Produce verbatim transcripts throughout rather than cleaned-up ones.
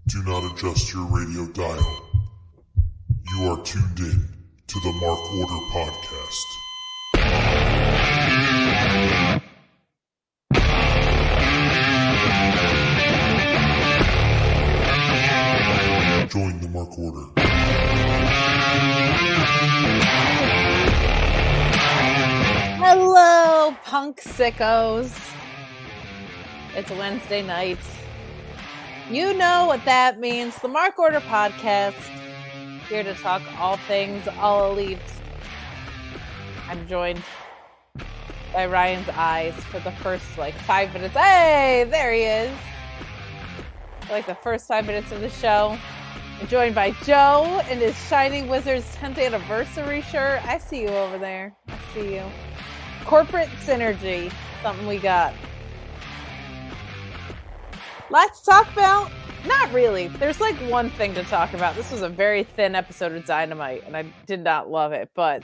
Do not adjust your radio dial. You are tuned in to the Mark Order Podcast. Join the Mark Order. Hello, punk sickos. It's Wednesday night. You know what that means. The Mark Order Podcast. Here to talk all things all elite. I'm joined by Ryan's eyes for the first like five minutes. Hey, there he is. For like the first five minutes of the show. I'm joined by Joe in his Shining Wizards tenth anniversary shirt. I see you over there. I see you. Corporate synergy. Something we got. Let's talk about, not really. There's like one thing to talk about. This was a very thin episode of Dynamite, and I did not love it, but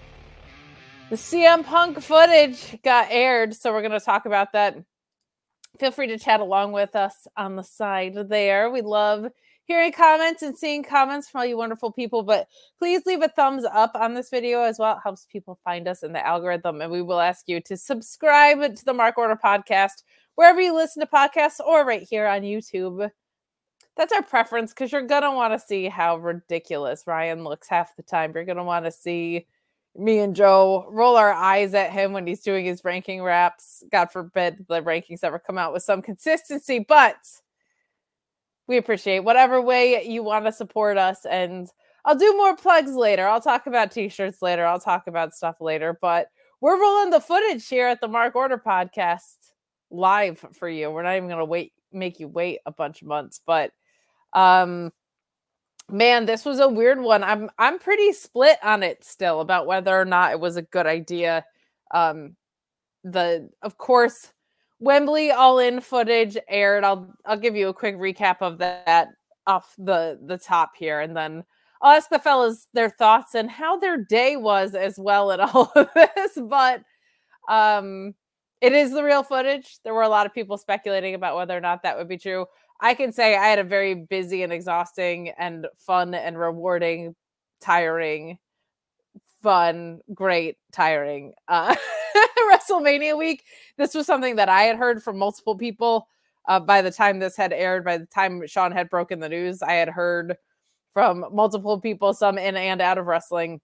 the C M Punk footage got aired, so we're going to talk about that. Feel free to chat along with us on the side there. We love hearing comments and seeing comments from all you wonderful people, but please leave a thumbs up on this video as well. It helps people find us in the algorithm, and we will ask you to subscribe to the Mark Order Podcast wherever you listen to podcasts or right here on YouTube. That's our preference because you're going to want to see how ridiculous Ryan looks half the time. You're going to want to see me and Joe roll our eyes at him when he's doing his ranking raps. God forbid the rankings ever come out with some consistency, but we appreciate whatever way you want to support us. And I'll do more plugs later. I'll talk about t-shirts later. I'll talk about stuff later, but we're rolling the footage here at the Mark Order Podcast live for you. We're not even going to wait, make you wait a bunch of months, but um, man, this was a weird one. I'm, I'm pretty split on it still about whether or not it was a good idea. Um, the, of course, Wembley all-in footage aired. I'll, I'll give you a quick recap of that off the, the top here. And then I'll ask the fellas their thoughts and how their day was as well in all of this. But, um, it is the real footage. There were a lot of people speculating about whether or not that would be true. I can say I had a very busy and exhausting and fun and rewarding, tiring, fun, great, tiring uh, WrestleMania week. This was something that I had heard from multiple people uh, by the time this had aired. By the time Sean had broken the news, I had heard from multiple people, some in and out of wrestling,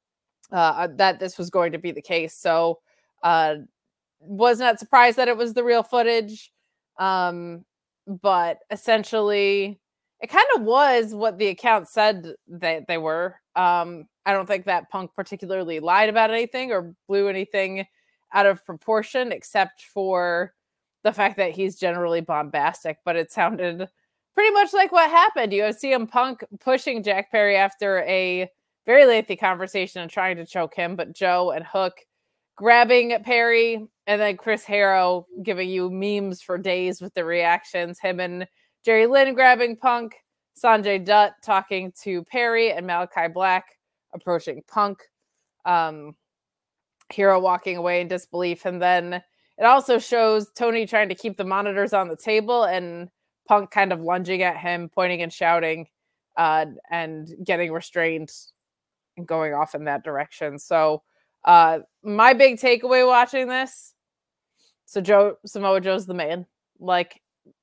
uh, that this was going to be the case. So, uh, was not surprised that it was the real footage. Um, but essentially it kind of was what the account said that they were. Um, I don't think that Punk particularly lied about anything or blew anything out of proportion, except for the fact that he's generally bombastic, but it sounded pretty much like what happened. You see him Punk pushing Jack Perry after a very lengthy conversation and trying to choke him, but Joe and Hook grabbing Perry, and then Chris Harrow giving you memes for days with the reactions. Him and Jerry Lynn grabbing Punk, Sanjay Dutt talking to Perry, and Malachi Black approaching Punk. Um, Hero walking away in disbelief. And then it also shows Tony trying to keep the monitors on the table and Punk kind of lunging at him, pointing and shouting, uh, and getting restrained and going off in that direction. So, Uh, my big takeaway watching this, so Joe Samoa Joe's the man. Like,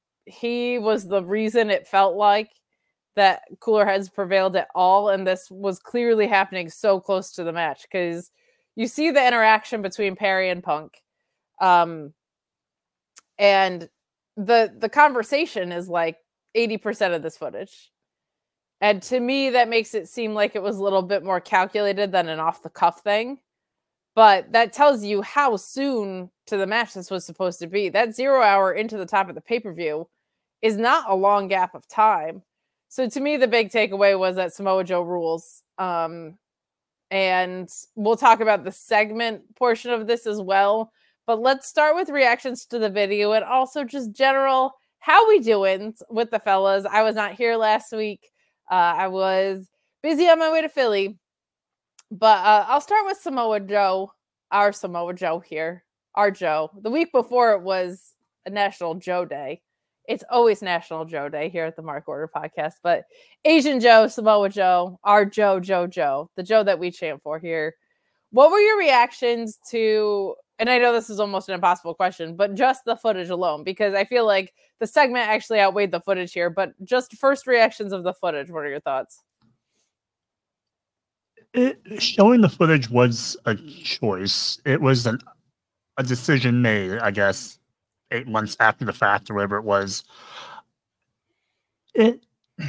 he was the reason it felt like that cooler heads prevailed at all, and this was clearly happening so close to the match because you see the interaction between Perry and Punk, um, and the the conversation is like eighty percent of this footage, and to me that makes it seem like it was a little bit more calculated than an off the cuff thing. But that tells you how soon to the match this was supposed to be. That zero hour into the top of the pay-per-view is not a long gap of time. So to me, the big takeaway was that Samoa Joe rules. Um, and we'll talk about the segment portion of this as well. But let's start with reactions to the video and also just general, how we doing with the fellas? I was not here last week. Uh, I was busy on my way to Philly. But uh, I'll start with Samoa Joe, our Samoa Joe here, our Joe. The week before it was a National Joe Day. It's always National Joe Day here at the Mark Order podcast, but Asian Joe, Samoa Joe, our Joe, Joe, Joe, the Joe that we chant for here. What were your reactions to, and I know this is almost an impossible question, but just the footage alone, because I feel like the segment actually outweighed the footage here, but just first reactions of the footage. What are your thoughts? It, showing the footage was a choice. It was an, a decision made, I guess, eight months after the fact or whatever it was. It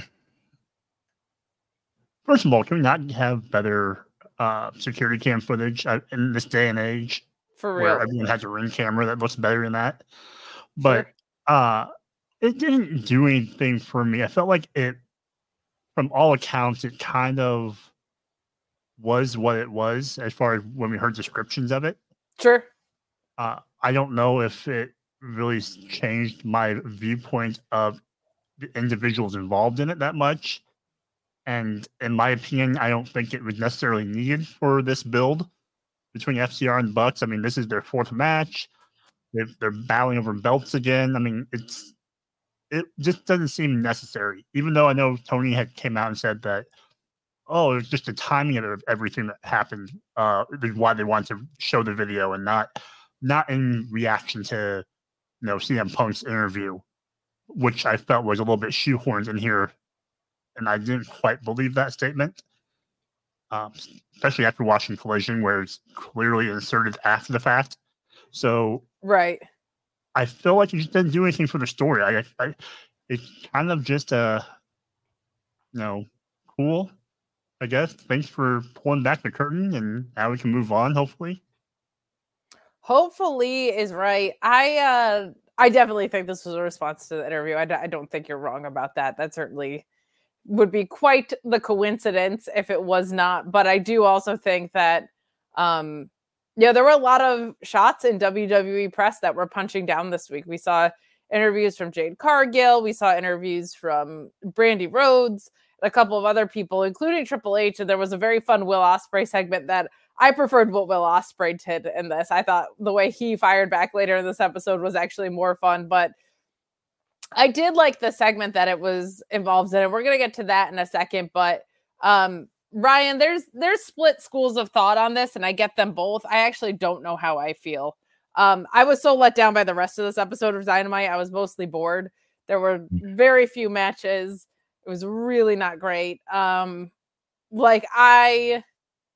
first of all, can we not have better uh, security cam footage uh, in this day and age? For real, where everyone has a Ring camera that looks better than that. But sure. uh, it didn't do anything for me. I felt like it, from all accounts, it kind of was what it was as far as when we heard descriptions of it. Sure. Uh, I don't know if it really changed my viewpoint of the individuals involved in it that much. And in my opinion, I don't think it was necessarily needed for this build between F C R and Bucks. I mean, this is their fourth match. They're, they're battling over belts again. I mean, it's it just doesn't seem necessary. Even though I know Tony had came out and said that, oh, it's just the timing of everything that happened. Uh, why they wanted to show the video and not not in reaction to, you know, C M Punk's interview, which I felt was a little bit shoehorned in here, and I didn't quite believe that statement. Um, especially after watching Collision, where it's clearly inserted after the fact. So, right. I feel like it just didn't do anything for the story. I, I it's kind of just a, you know, cool, I guess. Thanks for pulling back the curtain, and now we can move on, hopefully. Hopefully is right. I uh, I definitely think this was a response to the interview. I, d- I don't think you're wrong about that. That certainly would be quite the coincidence if it was not. But I do also think that, um, yeah, there were a lot of shots in W W E press that were punching down this week. We saw interviews from Jade Cargill. We saw interviews from Brandy Rhodes, and a couple of other people, including Triple H. And there was a very fun Will Ospreay segment that I preferred what Will Ospreay did in this. I thought the way he fired back later in this episode was actually more fun, but I did like the segment that it was involved in, and we're going to get to that in a second. But um, Ryan, there's there's split schools of thought on this, and I get them both. I actually don't know how I feel. Um, I was so let down by the rest of this episode of Dynamite. I was mostly bored. There were very few matches. It was really not great. Um, like I,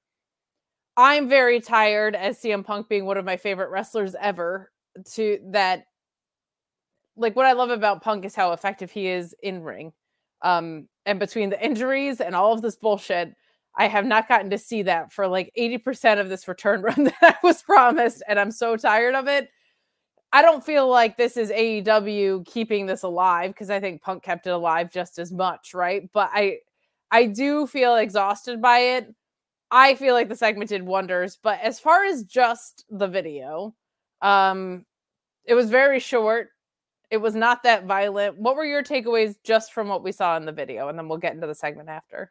I'm very tired as C M Punk being one of my favorite wrestlers ever. To that. Like, what I love about Punk is how effective he is in ring. Um, and between the injuries and all of this bullshit, I have not gotten to see that for like eighty percent of this return run that I was promised. And I'm so tired of it. I don't feel like this is A E W keeping this alive, because I think Punk kept it alive just as much, right? But I, I do feel exhausted by it. I feel like the segment did wonders. But as far as just the video, um, it was very short. It was not that violent. What were your takeaways just from what we saw in the video? And then we'll get into the segment after.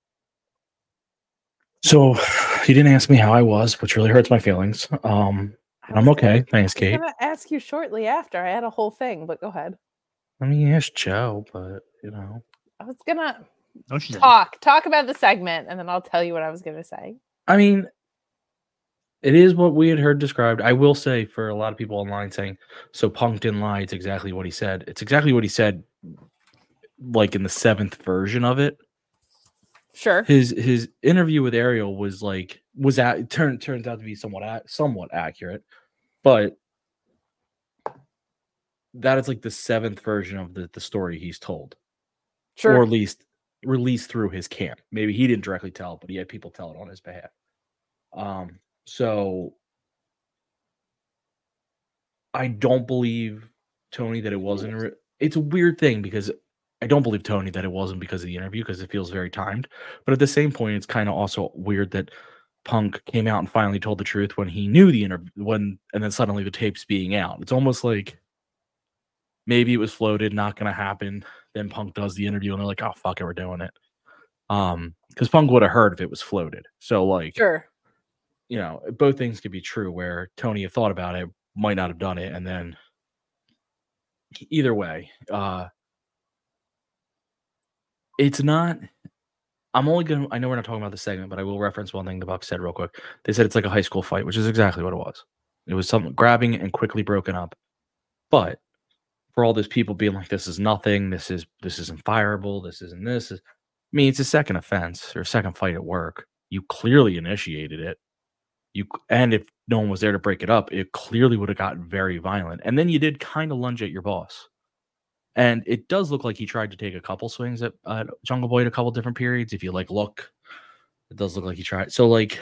So you didn't ask me how I was, which really hurts my feelings. Um, I'm okay. Gonna, Thanks, Kate. I'm going to ask you shortly after. I had a whole thing, but go ahead. I mean, yes, Joe, but, you know. I was going to no, talk. Talk about the segment, and then I'll tell you what I was going to say. I mean, it is what we had heard described. I will say, for a lot of people online saying, so Punk didn't lie, it's exactly what he said. It's exactly what he said, like in the seventh version of it. Sure. His his interview with Ariel was like, was at, turn, turns out to be somewhat somewhat accurate, but that is like the seventh version of the, the story he's told. Sure. Or at least released through his camp. Maybe he didn't directly tell it, but he had people tell it on his behalf. Um, so I don't believe Tony that it wasn't. Re- it's a weird thing because I don't believe Tony that it wasn't because of the interview, because it feels very timed. But at the same point, it's kind of also weird that Punk came out and finally told the truth when he knew the interview, when, and then suddenly the tape's being out. It's almost like maybe it was floated, not going to happen. Then Punk does the interview and they're like, oh, fuck it, we're doing it. Um, because Punk would have heard if it was floated. So, like, sure. You know, both things could be true where Tony had thought about it, might not have done it, and then either way, uh, it's not. I'm only gonna. I know we're not talking about the segment, but I will reference one thing the Bucks said real quick. They said it's like a high school fight, which is exactly what it was. It was something grabbing and quickly broken up. But for all those people being like, "This is nothing. This is this isn't fireable. This isn't this." I mean, it's a second offense or a second fight at work. You clearly initiated it. You and if no one was there to break it up, it clearly would have gotten very violent. And then you did kind of lunge at your boss. And it does look like he tried to take a couple swings at uh, Jungle Boy at a couple different periods. If you like look, it does look like he tried. So like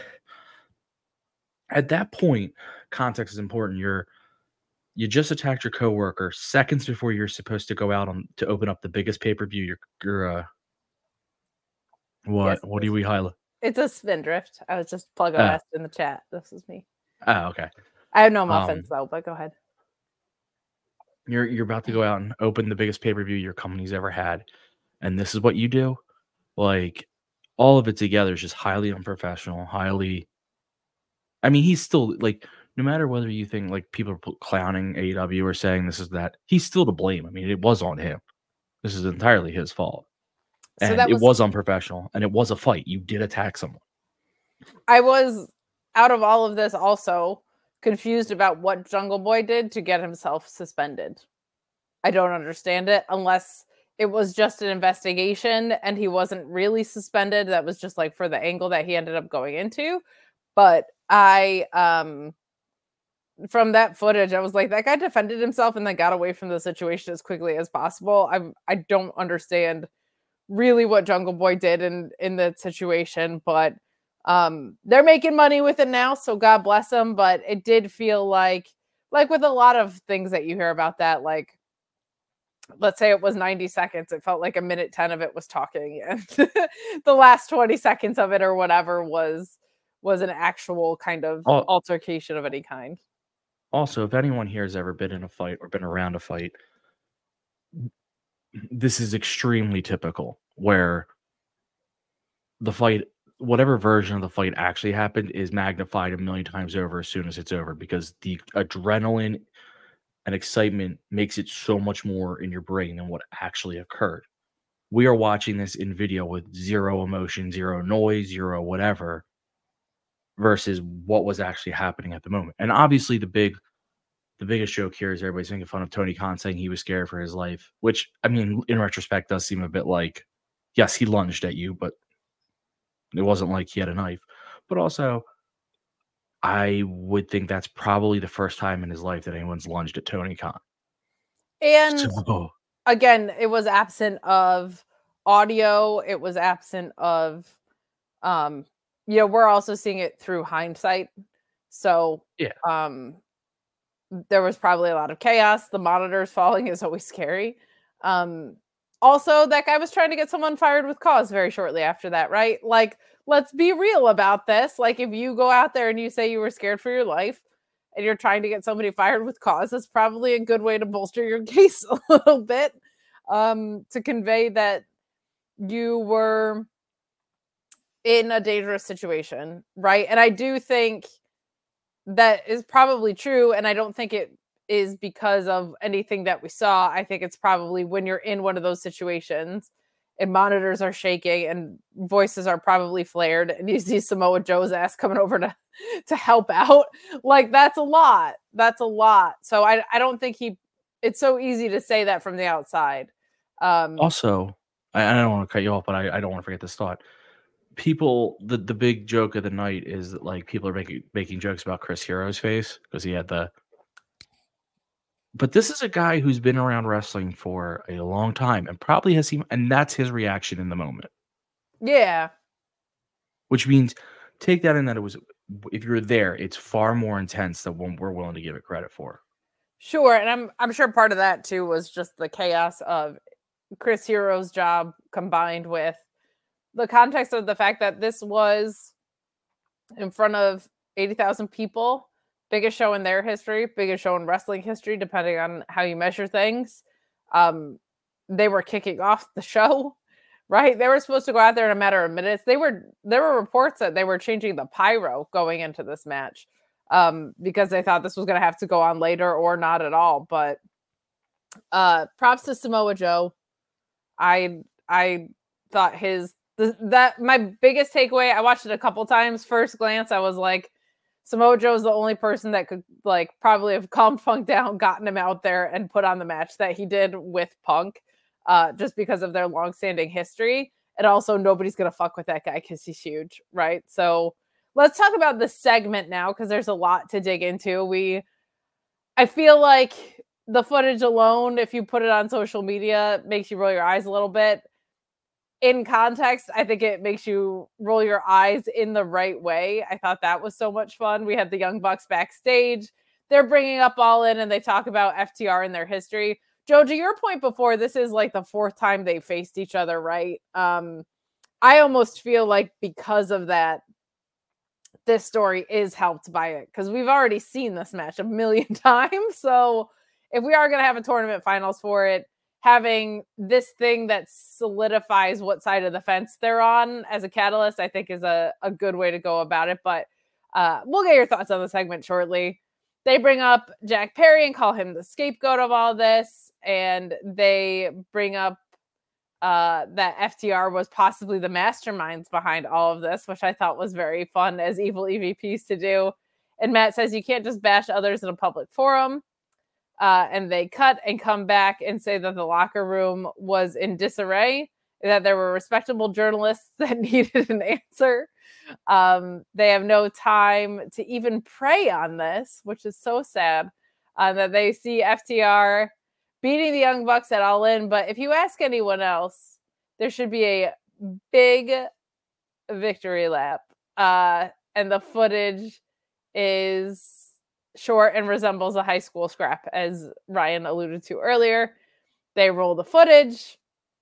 at that point, context is important. You're you just attacked your coworker seconds before you're supposed to go out on to open up the biggest pay per view. You're, you're uh, what Yes, what do we highlight? It's a Spindrift. I was just plug Oh. asked in the chat. This is me. Oh, okay. I have no muffins Um, though, but go ahead. You're you're about to go out and open the biggest pay per view your company's ever had, and this is what you do. Like all of it together is just highly unprofessional. Highly, I mean, he's still like, no matter whether you think like people are pl- clowning A E W or saying this is that, he's still to blame. I mean, it was on him. This is entirely his fault, So and that it was- was unprofessional, and it was a fight. You did attack someone. I was out of all of this also confused about what Jungle Boy did to get himself suspended. I don't understand it unless it was just an investigation and he wasn't really suspended. That was just like for the angle that he ended up going into. But I, um, from that footage, I was like, that guy defended himself and then got away from the situation as quickly as possible. I I don't understand really what Jungle Boy did in in that situation, but um, they're making money with it now, so God bless them. But it did feel like, like with a lot of things that you hear about that, like let's say it was ninety seconds, it felt like a minute ten of it was talking, and the last twenty seconds of it or whatever was was an actual kind of Oh. altercation of any kind. Also, if anyone here has ever been in a fight or been around a fight, this is extremely typical where the fight, whatever version of the fight actually happened, is magnified a million times over as soon as it's over, because the adrenaline and excitement makes it so much more in your brain than what actually occurred. We are watching this in video with zero emotion, zero noise, zero whatever, versus what was actually happening at the moment. And obviously the big the biggest joke here is everybody's making fun of Tony Khan saying he was scared for his life, which, I mean, in retrospect does seem a bit like, yes, he lunged at you, but it wasn't like he had a knife. But also, I would think that's probably the first time in his life that anyone's lunged at Tony Khan. And So, again, it was absent of audio. It was absent of, um, you know, we're also seeing it through hindsight. So, Yeah. um, there was probably a lot of chaos. The monitors falling is always scary. Um, also, that guy was trying to get someone fired with cause very shortly after that, right? Like, let's be real about this. Like, if you go out there and you say you were scared for your life and you're trying to get somebody fired with cause, that's probably a good way to bolster your case a little bit, um, to convey that you were in a dangerous situation, right? And I do think that is probably true, and I don't think it is because of anything that we saw. I think it's probably when you're in one of those situations and monitors are shaking and voices are probably flared and you see Samoa Joe's ass coming over to to help out. Like, that's a lot. That's a lot. So I I don't think he it's so easy to say that from the outside. Um also, I, I don't want to cut you off, but I, I don't want to forget this thought. People, the, the big joke of the night is that, like, people are making making jokes about Chris Hero's face because he had the. But this is a guy who's been around wrestling for a long time and probably has seen, and that's his reaction in the moment. yeah. Which means, take that in that it was, if you're there, it's far more intense than what we're willing to give it credit for. Sure, and I'm I'm sure part of that too was just the chaos of Chris Hero's job combined with the context of the fact that this was in front of eighty thousand people, biggest show in their history, biggest show in wrestling history, depending on how you measure things. Um, they were kicking off the show, right? They were supposed to go out there in a matter of minutes. They were there were reports that they were changing the pyro going into this match, um, because they thought this was going to have to go on later or not at all. But Uh, props to Samoa Joe. I I thought his th- that my biggest takeaway. I watched it a couple times. First glance, I was like, Samoa Joe is the only person that could like probably have calmed Punk down, gotten him out there, and put on the match that he did with Punk, uh, just because of their long-standing history. And also, nobody's gonna fuck with that guy because he's huge, right? So let's talk about the segment now because there's a lot to dig into. We, I feel like the footage alone, if you put it on social media, makes you roll your eyes a little bit. In context, I think it makes you roll your eyes in the right way. I thought that was so much fun. We had the Young Bucks backstage. They're bringing up All In and they talk about F T R and their history. Joe, to your point before, this is like the fourth time they faced each other, right? Um, I almost feel like because of that, this story is helped by it because we've already seen this match a million times. So if we are going to have a tournament finals for it, having this thing that solidifies what side of the fence they're on as a catalyst, I think is a, a good way to go about it. But uh, we'll get your thoughts on the segment shortly. They bring up Jack Perry and call him the scapegoat of all this. And they bring up uh, that F T R was possibly the masterminds behind all of this, which I thought was very fun as evil E V Ps to do. And Matt says you can't just bash others in a public forum. Uh, and they cut and come back and say that the locker room was in disarray, that there were respectable journalists that needed an answer. Um, they have no time to even pray on this, which is so sad, uh, that they see F T R beating the Young Bucks at All In. But if you ask anyone else, there should be a big victory lap. Uh, and the footage is short and resembles a high school scrap, as Ryan alluded to earlier. They roll the footage.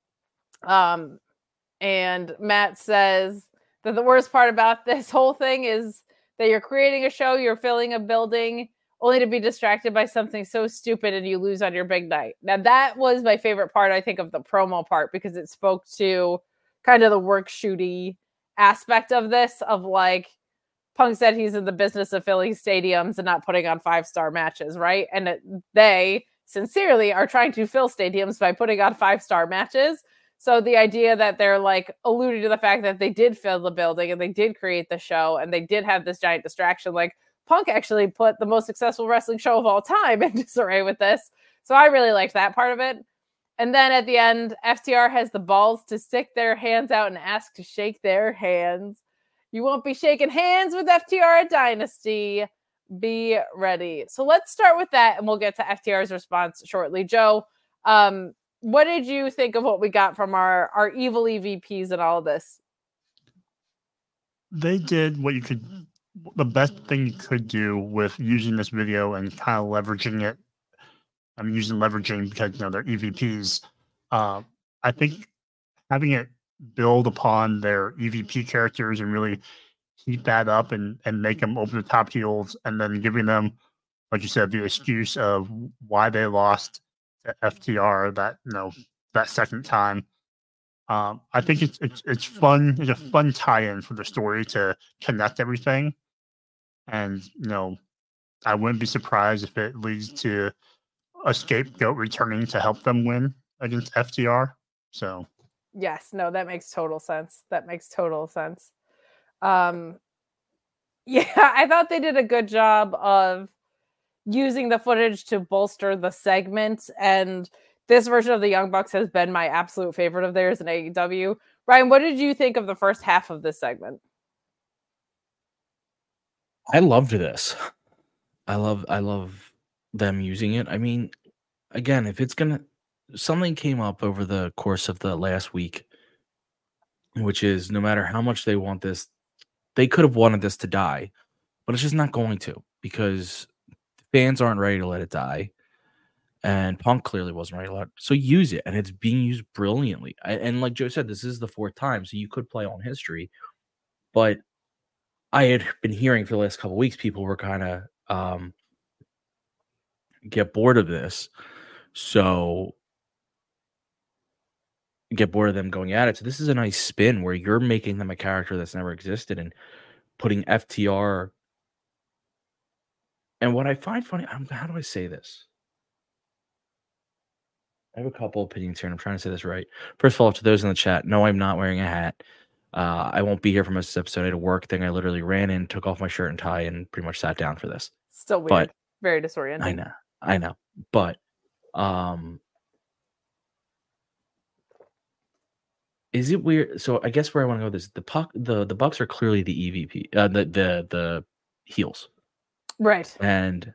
Um, and Matt says that the worst part about this whole thing is that you're creating a show, you're filling a building, only to be distracted by something so stupid and you lose on your big night. Now, that was my favorite part, I think, of the promo part, because it spoke to kind of the work shooty aspect of this, of like, Punk said he's in the business of filling stadiums and not putting on five-star matches, right? And it, they sincerely are trying to fill stadiums by putting on five-star matches. So the idea that they're like alluding to the fact that they did fill the building and they did create the show and they did have this giant distraction, like Punk actually put the most successful wrestling show of all time in disarray with this. So I really liked that part of it. And then at the end, F T R has the balls to stick their hands out and ask to shake their hands. You won't be shaking hands with F T R at Dynasty. Be ready. So let's start with that, and we'll get to F T R's response shortly. Joe, um, what did you think of what we got from our, our evil E V Ps and all of this? They did what you could, the best thing you could do with using this video and kind of leveraging it. I'm using leveraging because, you know, they're E V Ps. Uh, I think having it build upon their E V P characters and really heat that up and, and make them over the top heels, and then giving them, like you said, the excuse of why they lost to F T R that, you know, that second time. Um, I think it's it's it's fun. It's a fun tie-in for the story to connect everything, and you know, I wouldn't be surprised if it leads to a scapegoat returning to help them win against F T R. So. Yes, no, that makes total sense. That makes total sense. Um, yeah, I thought they did a good job of using the footage to bolster the segment. And this version of the Young Bucks has been my absolute favorite of theirs in A E W. Ryan, what did you think of the first half of this segment? I loved this. I love, I love them using it. I mean, again, if it's going to, something came up over the course of the last week, which is no matter how much they want this, they could have wanted this to die, but it's just not going to, because fans aren't ready to let it die. And Punk clearly wasn't ready to let it. So use it. And it's being used brilliantly. And like Joe said, this is the fourth time. So you could play on history. But I had been hearing for the last couple of weeks, people were kind of um, get bored of this. So get bored of them going at it. So this is a nice spin where you're making them a character that's never existed and putting F T R. And what I find funny, how do I say this? I have a couple opinions here, and I'm trying to say this right. First of all, to those in the chat, no, I'm not wearing a hat. Uh, I won't be here for most of this episode. I had a work thing. I literally ran in, took off my shirt and tie, and pretty much sat down for this. Still weird. But Very disorienting. I know, I know. But um, is it weird? So I guess where I want to go with this, the puck, the the Bucks are clearly the E V P, uh, the the the heels, Right. and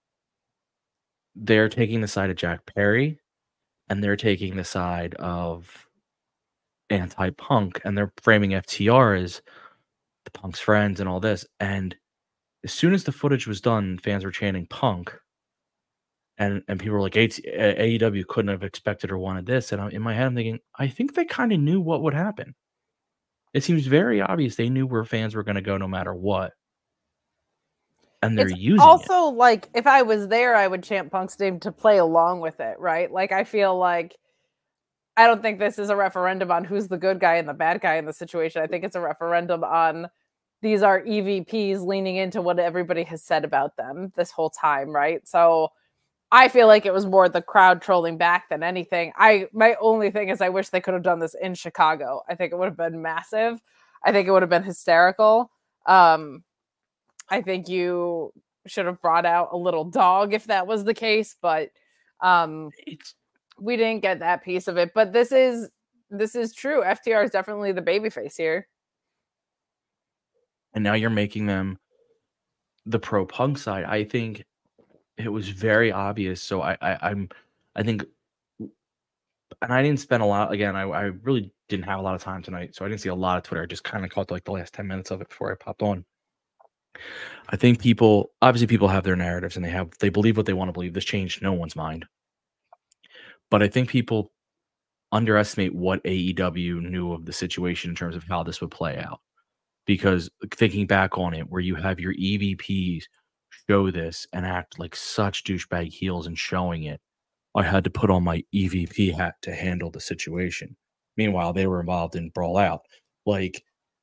they're taking the side of Jack Perry, and they're taking the side of anti-Punk, and they're framing F T R as the Punk's friends and all this. And as soon as the footage was done, fans were chanting Punk, and and people were like, A E W couldn't have expected or wanted this. And I, in my head, I'm thinking, I think they kind of knew what would happen. It seems very obvious they knew where fans were going to go no matter what. And they're it's using also it. Like, if I was there, I would chant Punk's name to play along with it, right? Like, I feel like I don't think this is a referendum on who's the good guy and the bad guy in the situation. I think it's a referendum on these are E V Ps leaning into what everybody has said about them this whole time, right? So I feel like it was more the crowd trolling back than anything. I my only thing is I wish they could have done this in Chicago. I think it would have been massive. I think it would have been hysterical. Um, I think you should have brought out a little dog if that was the case, but um, It's we didn't get that piece of it. But this is this is true. F T R is definitely the babyface here. and now you're making them the pro Punk side. I think it was very obvious. So I, I I'm I think, and I didn't spend a lot. Again, I, I really didn't have a lot of time tonight, so I didn't see a lot of Twitter. I just kind of caught like the last ten minutes of it before I popped on. I think people, obviously, people have their narratives and they have they believe what they want to believe. This changed no one's mind, but I think people underestimate what A E W knew of the situation in terms of how this would play out. Because thinking back on it, where you have your E V Ps show this and act like such douchebag heels and showing it, I had to put on my E V P hat to handle the situation. Meanwhile, they were involved in Brawl Out. Like,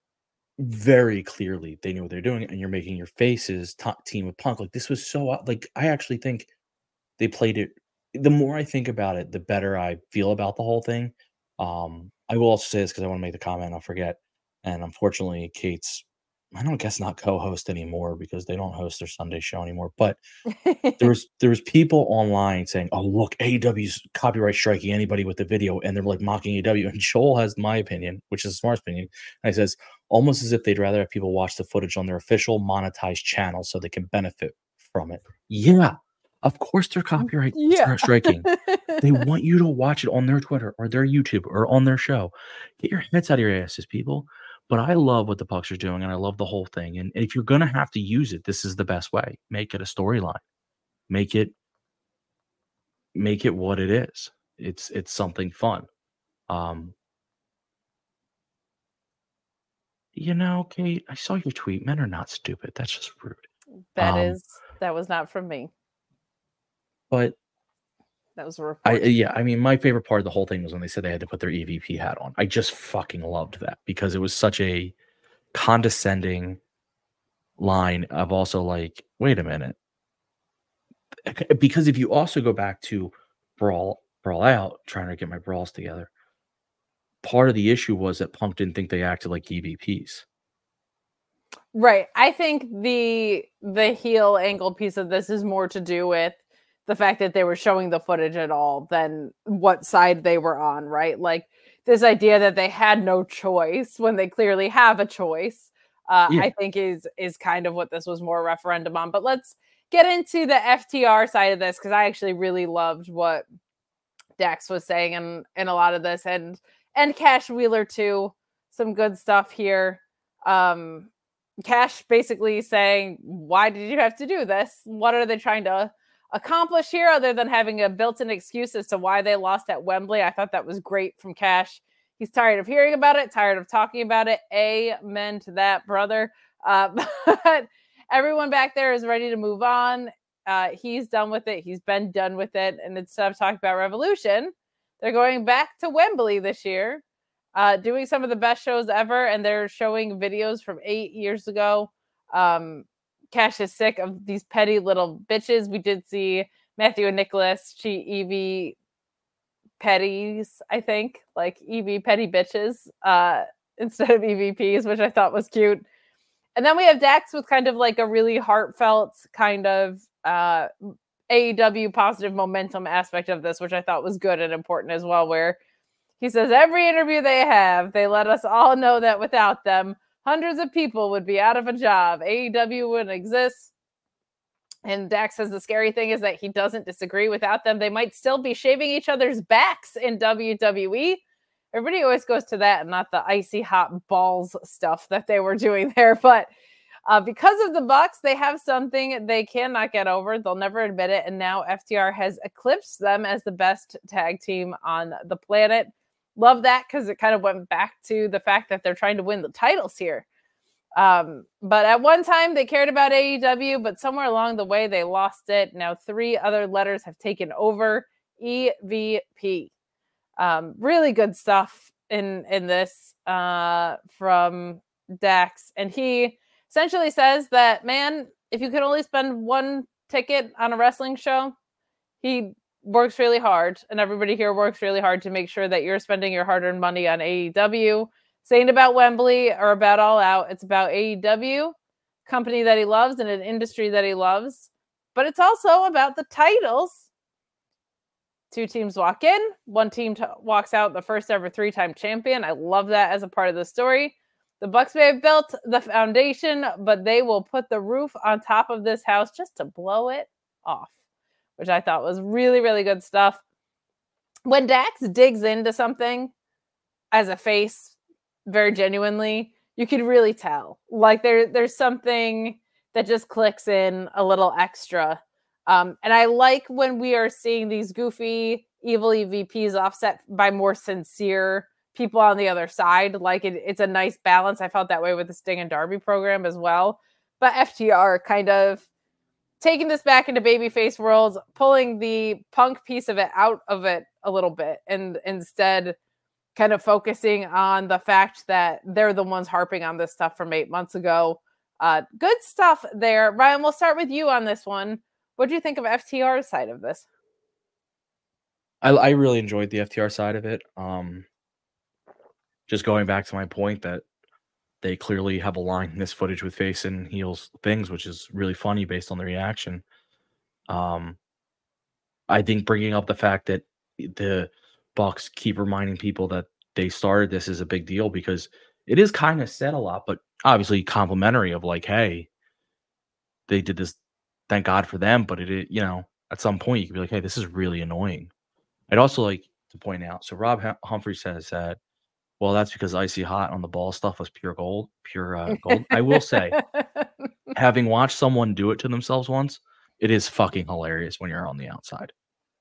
very clearly, they knew what they're doing, and you're making your faces t- team of Punk. Like, this was so, like, I actually think they played it. The more I think about it, the better I feel about the whole thing. Um, I will also say this because I want to make the comment, I'll forget. And unfortunately, Kate's, I don't guess not co-host anymore because they don't host their Sunday show anymore. But there was there was people online saying, "Oh, look, A E W's copyright striking anybody with the video," and they're like mocking A E W. And Joel has my opinion, which is a smart opinion. And he says almost as if they'd rather have people watch the footage on their official monetized channel so they can benefit from it. Yeah, of course they're copyright Yeah. striking. They want you to watch it on their Twitter or their YouTube or on their show. Get your heads out of your asses, people. But I love what the Bucks are doing, and I love the whole thing. And if you're going to have to use it, this is the best way. Make it a storyline. Make it, make it what it is. It's it's something fun. Um, you know, Kate, I saw your tweet. Men are not stupid. That's just rude. That Um, is that was not from me. But That was a report. I yeah, I mean, my favorite part of the whole thing was when they said they had to put their E V P hat on. I just fucking loved that because it was such a condescending line of also like, wait a minute. Because if you also go back to Brawl Brawl Out, trying to get my brawls together, part of the issue was that Punk didn't think they acted like E V Ps. Right. I think the the heel angle piece of this is more to do with the fact that they were showing the footage at all than what side they were on, right? Like this idea that they had no choice when they clearly have a choice, uh, Yeah. I think is is kind of what this was more a referendum on. But let's get into the F T R side of this because I actually really loved what Dax was saying in, in a lot of this and and Cash Wheeler too. Some good stuff here. Um, Cash basically saying, why did you have to do this? What are they trying to accomplish here other than having a built-in excuse as to why they lost at Wembley? I thought that was great from Cash. He's tired of hearing about it, tired of talking about it. Amen to that, brother. Uh, but everyone back there is ready to move on. Uh, he's done with it. He's been done with it. And instead of talking about Revolution, they're going back to Wembley this year. Uh, doing some of the best shows ever, and they're showing videos from eight years ago. Um, Cash is sick of these petty little bitches. We did see Matthew and Nicholas cheat E V petties, I think, like E V petty bitches uh, instead of E V Ps, which I thought was cute. And then we have Dax with kind of like a really heartfelt kind of uh, A E W positive momentum aspect of this, which I thought was good and important as well, where he says every interview they have, they let us all know that without them, hundreds of people would be out of a job. A E W wouldn't exist. And Dax says the scary thing is that he doesn't disagree. Without them, they might still be shaving each other's backs in W W E. Everybody always goes to that and not the icy hot balls stuff that they were doing there. But uh, because of the Bucks, they have something they cannot get over. They'll never admit it. And now F T R has eclipsed them as the best tag team on the planet. Love that because it kind of went back to the fact that they're trying to win the titles here. Um, but at one time they cared about A E W, but somewhere along the way they lost it. Now three other letters have taken over. E V P. Um, really good stuff in in this uh, from Dax, and he essentially says that, man, if you could only spend one ticket on a wrestling show, he works really hard, and everybody here works really hard to make sure that you're spending your hard-earned money on A E W. Saying about Wembley or about All Out, it's about A E W, company that he loves and an industry that he loves, but it's also about the titles. Two teams walk in, one team t- walks out the first ever three-time champion. I love that as a part of the story. The Bucks may have built the foundation, but they will put the roof on top of this house just to blow it off, which I thought was really, really good stuff. When Dax digs into something as a face, very genuinely, you can really tell. Like there, there's something that just clicks in a little extra. Um, and I like when we are seeing these goofy, evil E V Ps offset by more sincere people on the other side. Like it, it's a nice balance. I felt that way with the Sting and Darby program as well. But F T R kind of taking this back into babyface world, pulling the Punk piece of it out of it a little bit, and instead kind of focusing on the fact that they're the ones harping on this stuff from eight months ago. Uh, good stuff there. Ryan, we'll start with you on this one. What do you think of F T R's side of this? I, I really enjoyed the F T R side of it. Um, just going back to my point that they clearly have aligned this footage with face and heels things, which is really funny based on the reaction. Um, I think bringing up the fact that the Bucks keep reminding people that they started this is a big deal because it is kind of said a lot, but obviously complimentary of like, hey, they did this. Thank God for them. But it, you know, at some point you could be like, hey, this is really annoying. I'd also like to point out. So Rob Hum- Humphrey says that, well, that's because Icy Hot on the ball stuff was pure gold, pure uh, gold. I will say, having watched someone do it to themselves once, it is fucking hilarious when you're on the outside.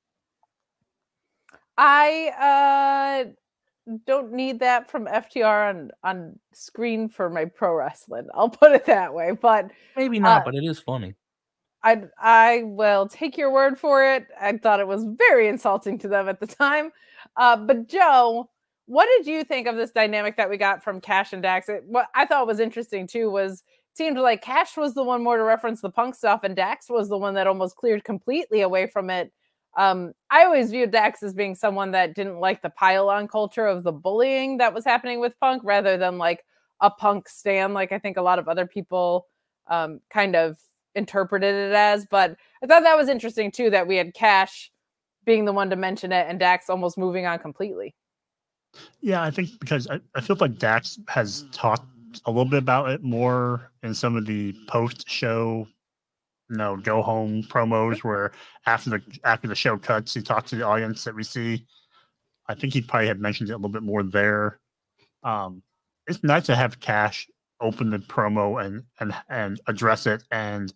I uh, don't need that from F T R on, on screen for my pro wrestling. I'll put it that way. But maybe not, uh, but it is funny. I I will take your word for it. I thought it was very insulting to them at the time. Uh, but Joe, what did you think of this dynamic that we got from Cash and Dax? It, what I thought was interesting too was it seemed like Cash was the one more to reference the Punk stuff, and Dax was the one that almost cleared completely away from it. Um, I always viewed Dax as being someone that didn't like the pile-on culture of the bullying that was happening with Punk, rather than like a Punk stan, like I think a lot of other people um, kind of interpreted it as. But I thought that was interesting too, that we had Cash being the one to mention it and Dax almost moving on completely. Yeah, I think because I, I feel like Dax has talked a little bit about it more in some of the post-show, you know, go home promos where after the after the show cuts, he talks to the audience that we see. I think he probably had mentioned it a little bit more there. Um, it's nice to have Cash open the promo and and and address it, and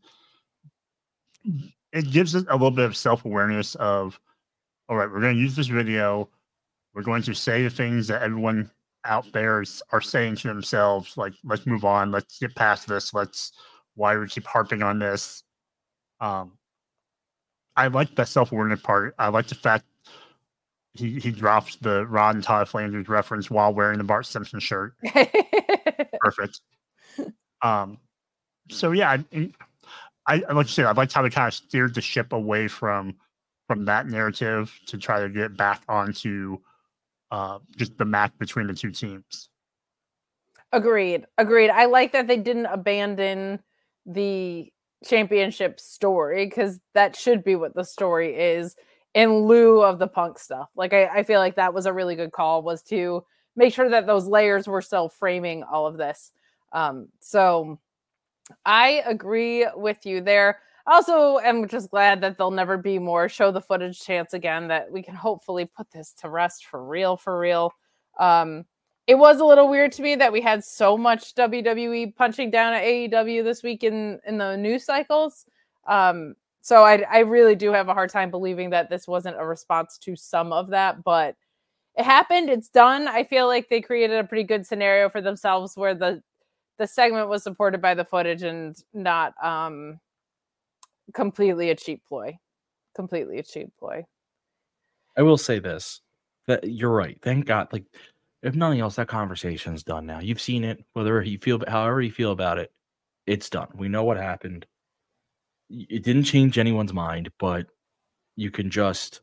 it gives us a little bit of self-awareness of, all right, we're going to use this video. We're going to say the things that everyone out there is, are saying to themselves, like, let's move on. Let's get past this. Let's, why do we keep harping on this? Um, I like that self-awareness part. I like the fact he, he drops the Rod and Todd Flanders reference while wearing the Bart Simpson shirt. Perfect. Um, so, yeah, I, I, like you said, I liked how they kind of steered the ship away from from that narrative to try to get back onto uh, just the match between the two teams. Agreed. Agreed. I like that they didn't abandon the championship story, because that should be what the story is, in lieu of the Punk stuff. Like, I, I feel like that was a really good call, was to make sure that those layers were still framing all of this. Um, so I agree with you there. Also, am just glad that there'll never be more show the footage chance again, that we can hopefully put this to rest for real, for real. Um, it was a little weird to me that we had so much W W E punching down at A E W this week in, in the news cycles. Um, so I, I really do have a hard time believing that this wasn't a response to some of that, but it happened. It's done. I feel like they created a pretty good scenario for themselves where the, the segment was supported by the footage and not, um, completely a cheap ploy. Completely a cheap ploy. I will say this, that you're right. Thank God. Like, if nothing else, that conversation's done now. You've seen it, whether you feel, however you feel about it, it's done. We know what happened. It didn't change anyone's mind, but you can just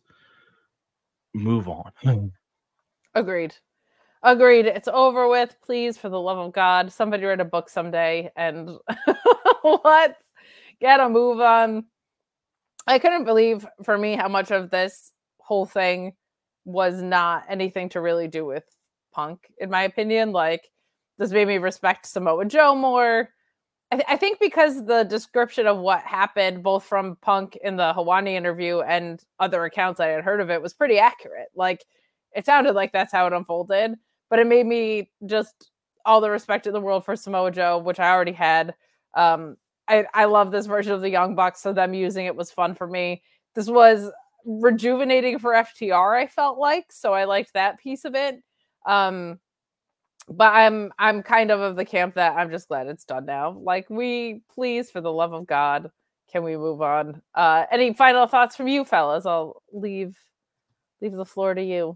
move on. Agreed. Agreed. It's over with. Please, for the love of God, somebody write a book someday and let's get a move on. I couldn't believe, for me, how much of this whole thing was not anything to really do with Punk, in my opinion. Like, this made me respect Samoa Joe more. I, th- I think because the description of what happened, both from Punk in the Hawani interview and other accounts I had heard of it, was pretty accurate. Like, it sounded like that's how it unfolded, but it made me just all the respect in the world for Samoa Joe, which I already had. Um, I, I love this version of the Young Bucks, so them using it was fun for me. This was rejuvenating for F T R, I felt like, so I liked that piece of it. Um, but I'm I'm kind of of the camp that I'm just glad it's done now. Like, we, please, for the love of God, can we move on? Uh, any final thoughts from you, fellas? I'll leave leave the floor to you.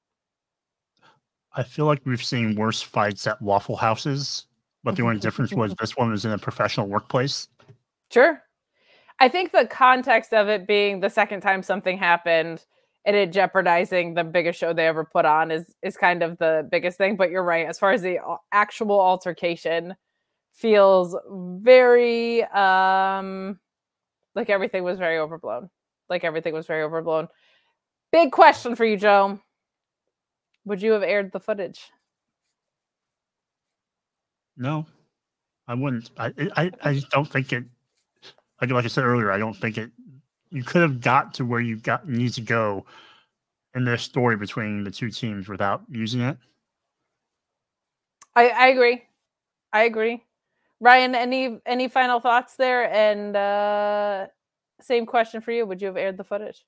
I feel like we've seen worse fights at Waffle Houses, but the only difference was this one was in a professional workplace. Sure. I think the context of it being the second time something happened and it jeopardizing the biggest show they ever put on is is kind of the biggest thing. But you're right. As far as the actual altercation, feels very um like everything was very overblown. Like everything was very overblown. Big question for you, Joe. Would you have aired the footage? No, I wouldn't. I I, I just don't think it. Like, like I said earlier, I don't think it. You could have got to where you got need to go in this story between the two teams without using it. I, I agree. I agree. Ryan, any any final thoughts there? And uh, same question for you. Would you have aired the footage?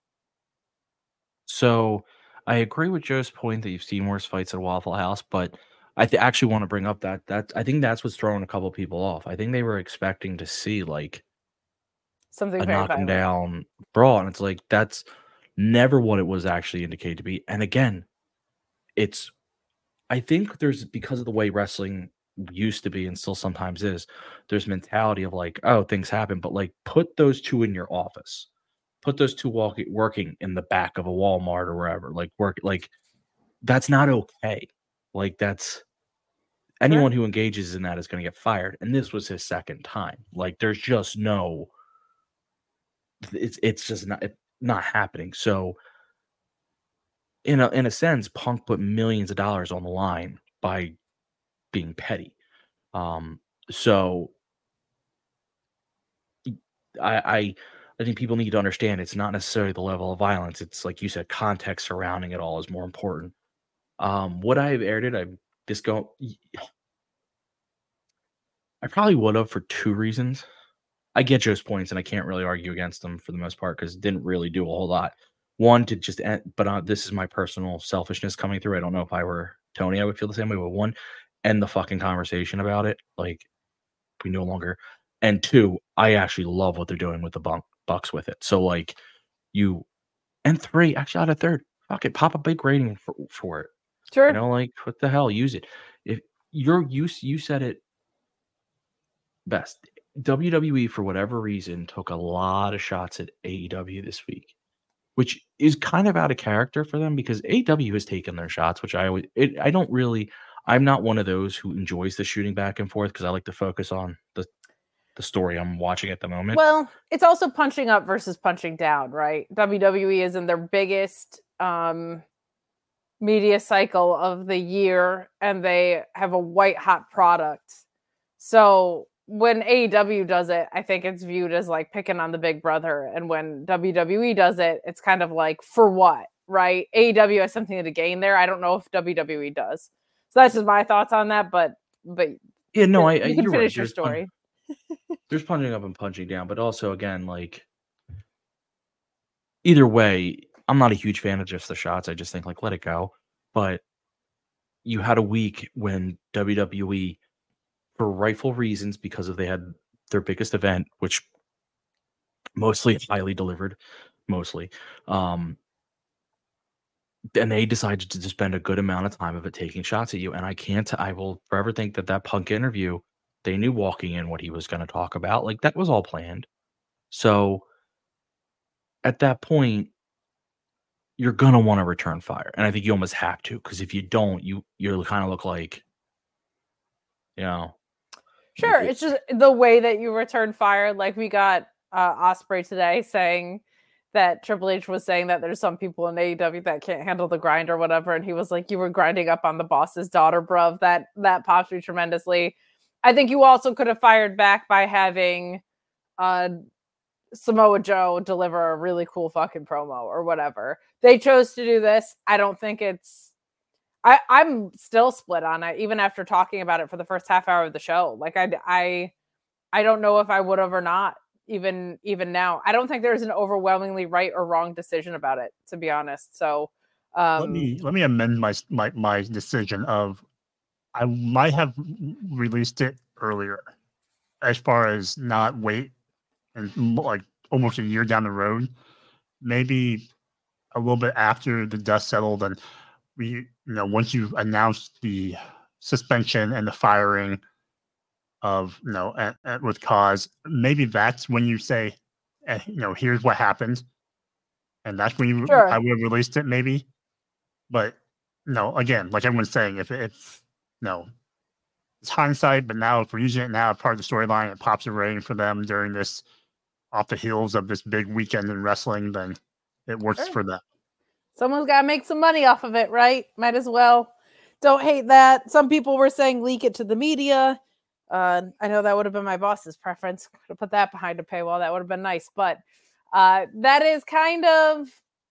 So I agree with Joe's point that you've seen worse fights at Waffle House, but I th- actually want to bring up that that I think that's what's throwing a couple people off. I think they were expecting to see like something a very knocking violent. down brawl, and it's like that's never what it was actually indicated to be. And again, it's I think there's because of the way wrestling used to be and still sometimes is, there's mentality of like, oh, things happen, but like put those two in your office. Put those two walk- working in the back of a Walmart or wherever, like work, like that's not okay. Like that's anyone who engages in that is going to get fired. And this was his second time. Like there's just no, it's it's just not it, not happening. So in a in a sense, Punk put millions of dollars on the line by being petty. Um, so I, I I think people need to understand it's not necessarily the level of violence. It's like you said, context surrounding it all is more important. Um, would I have aired it? I just go. I probably would have for two reasons. I get Joe's points, and I can't really argue against them for the most part because it didn't really do a whole lot. One, to just end, but uh, this is my personal selfishness coming through. I don't know if I were Tony, I would feel the same way. But one, end the fucking conversation about it. Like we no longer. And two, I actually love what they're doing with the bunk, Bucks with it. So like you, and three, actually out of third, fuck it, pop a big rating for, for it. Sure. You know, like what the hell, use it. If you're you you said it best. W W E for whatever reason took a lot of shots at A E W this week. which is kind of out of character for them because A E W has taken their shots, which I always, it, I don't really, I'm not one of those who enjoys the shooting back and forth because I like to focus on the the story I'm watching at the moment. Well, it's also punching up versus punching down, right? W W E is in their biggest um, media cycle of the year, and they have a white hot product. So when A E W does it, I think it's viewed as like picking on the big brother. And when W W E does it, it's kind of like, for what, right? A E W has something to gain there. I don't know if W W E does. So that's just my thoughts on that. But, but yeah, no, I, you can you're finish right. your There's story. Pun- there's punching up and punching down, but also again, like either way, I'm not a huge fan of just the shots. I just think like, let it go. But you had a week when W W E, for rightful reasons, because of they had their biggest event, which mostly highly delivered, mostly, um, and they decided to spend a good amount of time of it taking shots at you. And I can't, I will forever think that that Punk interview, they knew walking in what he was going to talk about. Like that was all planned. So at that point, you're going to want to return fire. And I think you almost have to, because if you don't, you, you kind of look like, you know. Sure. It's just the way that you return fire. Like we got uh, Ospreay today saying that Triple H was saying that there's some people in A E W that can't handle the grind or whatever. And he was like, you were grinding up on the boss's daughter, bruv. That, that pops me tremendously. I think you also could have fired back by having uh, Samoa Joe deliver a really cool fucking promo or whatever. They chose to do this. I don't think it's, I, I'm still split on it, even after talking about it for the first half hour of the show. Like I, I, I don't know if I would have or not. Even, even now, I don't think there's an overwhelmingly right or wrong decision about it, to be honest. So, um, let me let me amend my my my decision of I might have released it earlier, as far as not wait and like almost a year down the road, maybe a little bit after the dust settled and we, you know, once you announce the suspension and the firing of, you know, at, at, with cause, maybe that's when you say, eh, you know, here's what happened, and that's when you sure. I would have released it maybe, but no, again, like everyone's saying, if it's no, it's hindsight, but now if we're using it now as part of the storyline, it pops a rating for them during this off the heels of this big weekend in wrestling, then it works sure. for them. Someone's got to make some money off of it, right? Might as well. Don't hate that. Some people were saying leak it to the media. Uh, I know that would have been my boss's preference. Could have put that behind a paywall. That would have been nice. But uh, that is kind of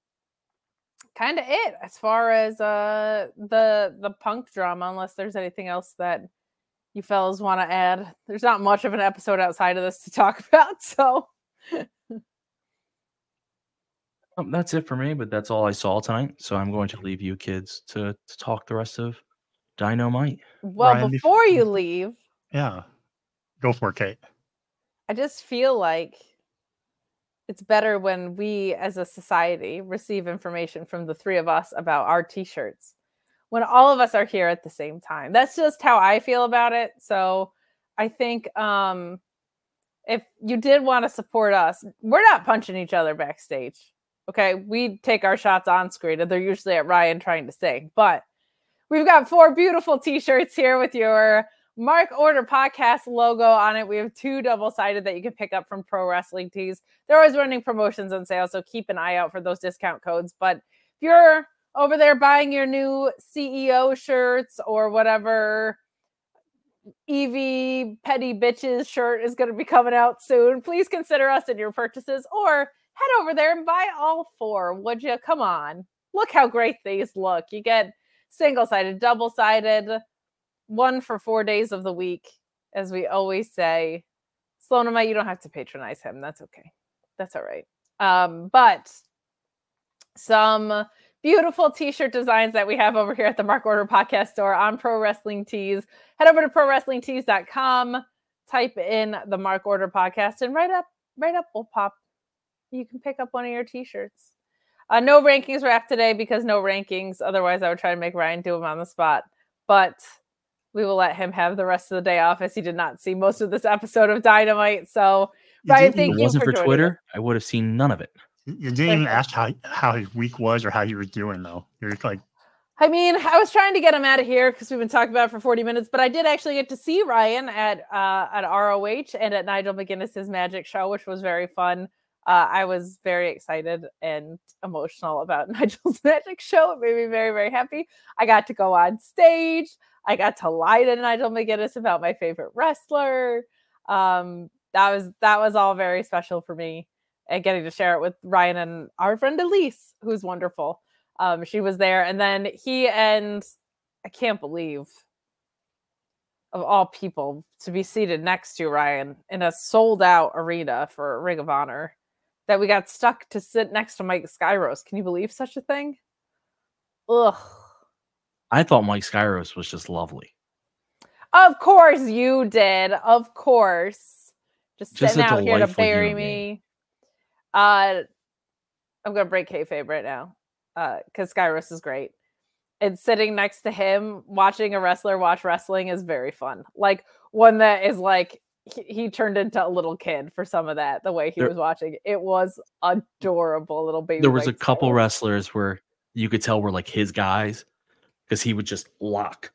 kind of it as far as uh, the the Punk drama, unless there's anything else that you fellas want to add. There's not much of an episode outside of this to talk about, so... Um, that's it for me, but that's all I saw tonight. So I'm going to leave you kids to, to talk the rest of Dynamite. Well, Ryan, before before- you leave, Yeah, go for it, Kate. I just feel like it's better when we as a society receive information from the three of us about our t-shirts when all of us are here at the same time. That's just how I feel about it. So I think um, if you did want to support us, we're not punching each other backstage. Okay, we take our shots on screen, and they're usually at Ryan trying to sing. But we've got four beautiful t-shirts here with your Mark Order Podcast logo on it. We have two double-sided that you can pick up from Pro Wrestling Tees. They're always running promotions on sale, so keep an eye out for those discount codes. But if you're over there buying your new C E O shirts or whatever Evie Petty Bitches shirt is going to be coming out soon, please consider us in your purchases, or head over there and buy all four, would you? Come on. Look how great these look. You get single-sided, double-sided, one for four days of the week, as we always say. Sloanamite, you don't have to patronize him. That's okay. That's all right. Um, but some beautiful t-shirt designs that we have over here at the Mark Order Podcast store on Pro Wrestling Tees. Head over to pro wrestling tees dot com, type in the Mark Order Podcast, and right up, right up will pop. You can pick up one of your t-shirts. Uh, no rankings wrap today because no rankings. Otherwise, I would try to make Ryan do them on the spot. But we will let him have the rest of the day off, as he did not see most of this episode of Dynamite. So, Ryan, thank If you it wasn't for, for joining Twitter, us. I would have seen none of it. You didn't even ask how how his week was or how he was doing, though. You're just like, I mean, I was trying to get him out of here because we've been talking about it for forty minutes, but I did actually get to see Ryan at uh, at R O H and at Nigel McGuinness's Magic Show, which was very fun. Uh, I was very excited and emotional about Nigel's Magic Show. It made me very, very happy. I got to go on stage. I got to lie to Nigel McGuinness about my favorite wrestler. Um, that was that was all very special for me, and getting to share it with Ryan and our friend Elise, who's wonderful. Um, she was there, and then he and I can't believe, of all people, to be seated next to Ryan in a sold out arena for Ring of Honor, that we got stuck to sit next to Mike Skyros. Can you believe such a thing? Ugh. I thought Mike Skyros was just lovely. Of course you did. Of course. Just, Just sitting a out here to delightful bury human me. being. Uh, I'm going to break kayfabe right now. Because uh, Skyros is great. And sitting next to him, watching a wrestler watch wrestling is very fun. Like, one that is like, he, he turned into a little kid for some of that, the way he There- was watching. It was adorable, little baby. There was a Mike couple Skyros. wrestlers where you could tell were like his guys because he would just lock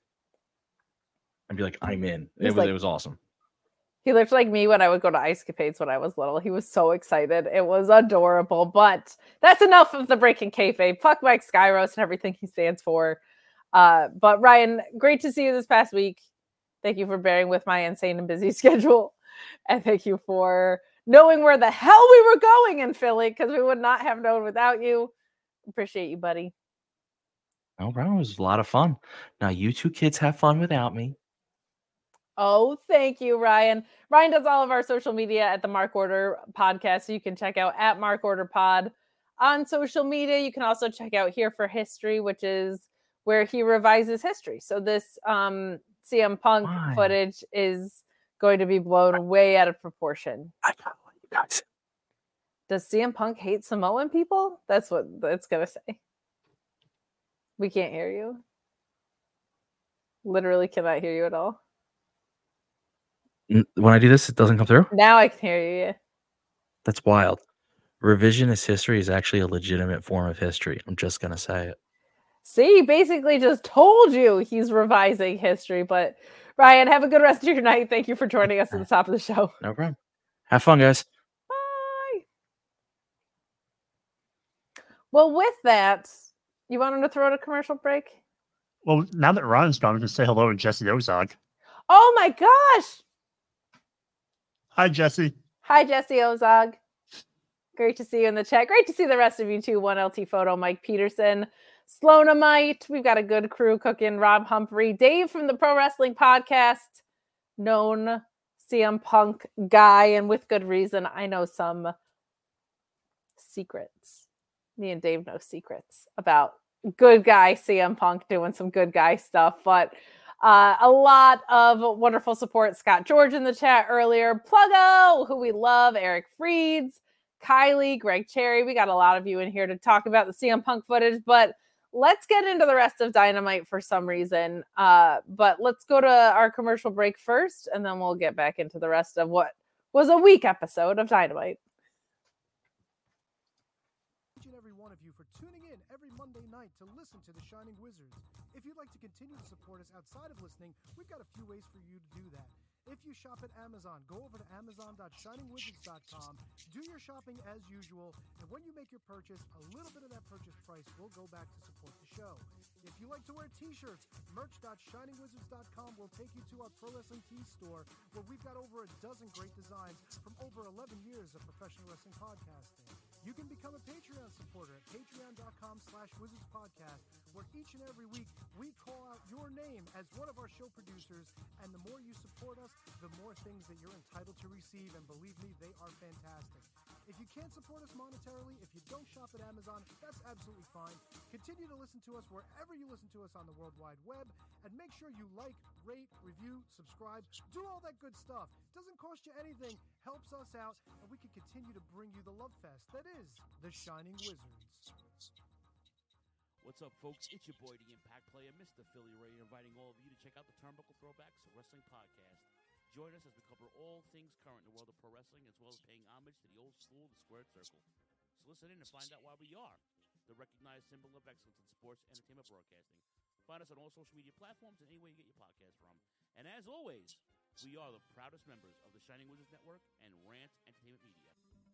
and be like, "I'm in." It He's was like- it was awesome. He looked like me when I would go to Ice Capades when I was little. He was so excited. It was adorable. But that's enough of the breaking kayfabe. Fuck Mike Skyros and everything he stands for. Uh, but Ryan, great to see you this past week. Thank you for bearing with my insane and busy schedule. And thank you for knowing where the hell we were going in Philly, because we would not have known without you. Appreciate you, buddy. No problem. It was a lot of fun. Now you two kids have fun without me. Oh, thank you, Ryan. Ryan does all of our social media at the Mark Order Podcast, so you can check out at Mark Order Pod on social media. You can also check out Here for History, which is where he revises history. So this um, C M Punk Why? footage is going to be blown way out of proportion. I gotta let you guys. Does C M Punk hate Samoan people? That's what it's going to say. We can't hear you. Literally cannot hear you at all. N- When I do this, it doesn't come through. Now I can hear you. Yeah. That's wild. Revisionist history is actually a legitimate form of history. I'm just gonna say it. See, basically just told you he's revising history. But Ryan, have a good rest of your night. Thank you for joining us at the top of the show. No problem. Have fun, guys. Bye. Well, with that, you want him to throw out a commercial break? well, now that Ron's gone, we can say hello to Jesse Ozog. Oh my gosh. Hi, Jesse. Hi, Jesse Ozog. Great to see you in the chat. Great to see the rest of you too. one L T Photo, Mike Peterson, Sloanamite. We've got a good crew cooking. Rob Humphrey, Dave from the Pro Wrestling Podcast, known C M Punk guy, and with good reason. I know some secrets. Me and Dave know secrets about good guy C M Punk doing some good guy stuff, but uh, a lot of wonderful support. Scott George in the chat earlier. Pluggo, who we love. Eric Freeds, Kylie, Greg Cherry. We got a lot of you in here to talk about the C M Punk footage, but let's get into the rest of Dynamite for some reason. Uh, but let's go to our commercial break first, and then we'll get back into the rest of what was a week episode of Dynamite. Each and every one of you for tuning in every Monday night to listen to The Shining Wizards. If you'd like to continue to support us outside of listening, we've got a few ways for you to do that. If you shop at Amazon, go over to amazon dot shining wizards dot com, do your shopping as usual, and when you make your purchase, a little bit of that purchase price will go back to support the show. If you like to wear t-shirts, merch dot shining wizards dot com will take you to our Pro Wrestling Tees store, where we've got over a dozen great designs from over eleven years of professional wrestling podcasting. You can become a Patreon supporter at patreon dot com slash wizards podcast, where each and every week we call out your name as one of our show producers, and the more you support us, the more things that you're entitled to receive, and believe me, they are fantastic. If you can't support us monetarily, if you don't shop at Amazon, that's absolutely fine. Continue to listen to us wherever you listen to us on the World Wide Web, and make sure you like, rate, review, subscribe, do all that good stuff. Doesn't cost you anything, helps us out, and we can continue to bring you the love fest that is The Shining Wizards. What's up, folks? It's your boy, the Impact Player, Mister Philly Ray, inviting all of you to check out the Turnbuckle Throwbacks Wrestling Podcast. Join us as we cover all things current in the world of pro wrestling, as well as paying homage to the old school, the Squared Circle. So listen in and find out why we are the recognized symbol of excellence in sports entertainment broadcasting. Find us on all social media platforms and anywhere you get your podcast from. And as always, we are the proudest members of the Shining Wizards Network and Rant Entertainment Media.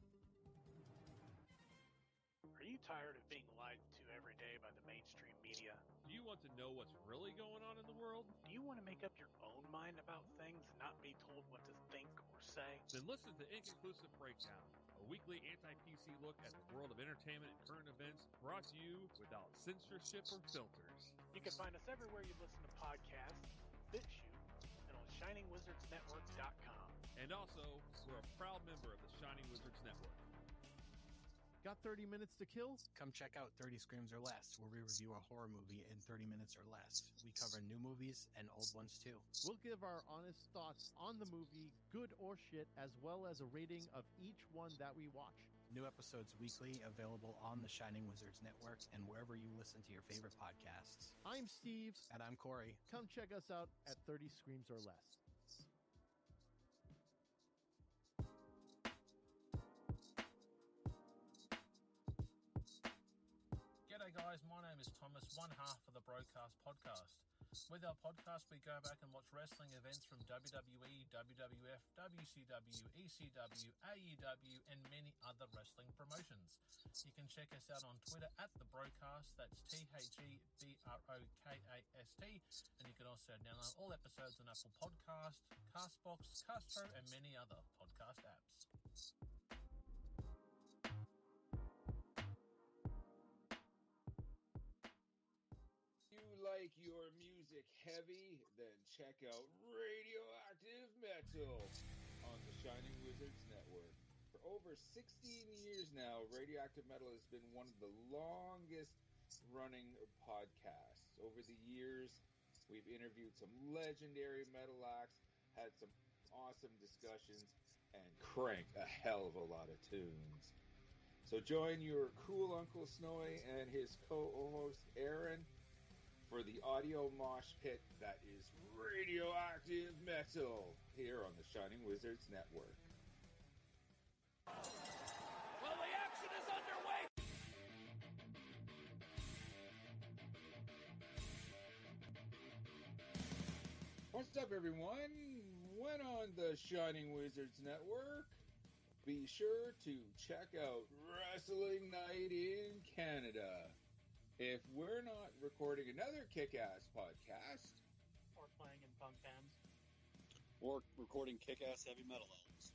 Are you tired of being lied to every day by the mainstream media? Do you want to know what's really going on in the world? Do you want to make up your own mind about things and not be told what to think or say? Then listen to Inconclusive Breakdown, a weekly anti-P C look at the world of entertainment and current events, brought to you without censorship or filters. You can find us everywhere you listen to podcasts, BitChute, and on shining wizards network dot com. And also, we're a proud member of the Shining Wizards Network. Got thirty minutes to kill? Come check out thirty Screams or Less, where we review a horror movie in thirty minutes or less. We cover new movies and old ones too. We'll give our honest thoughts on the movie, good or shit, as well as a rating of each one that we watch. New episodes weekly, available on the Shining Wizards Network and wherever you listen to your favorite podcasts. I'm Steve. And I'm Corey. Come check us out at thirty Screams or Less. G'day guys, my name is Thomas, one half of the Broadcast Podcast. With our podcast, we go back and watch wrestling events from W W E, W W F, W C W, E C W, A E W, and many other wrestling promotions. You can check us out on Twitter at The Broadcast, that's T H E B R O K A S T, and you can also download all episodes on Apple Podcast, Castbox, Castro, and many other podcast apps. If you like your music heavy, then check out Radioactive Metal on the Shining Wizards Network. For over sixteen years now, Radioactive Metal has been one of the longest running podcasts. Over the years, we've interviewed some legendary metal acts, had some awesome discussions, and cranked a hell of a lot of tunes. So join your cool Uncle Snowy and his co-host Aaron for the audio mosh pit that is Radioactive Metal here on the Shining Wizards Network. Well, the action is underway! What's up, everyone? When on the Shining Wizards Network, be sure to check out Wrestling Night in Canada. If we're not recording another kick-ass podcast, Or playing in punk bands. Or recording kick-ass heavy metal albums,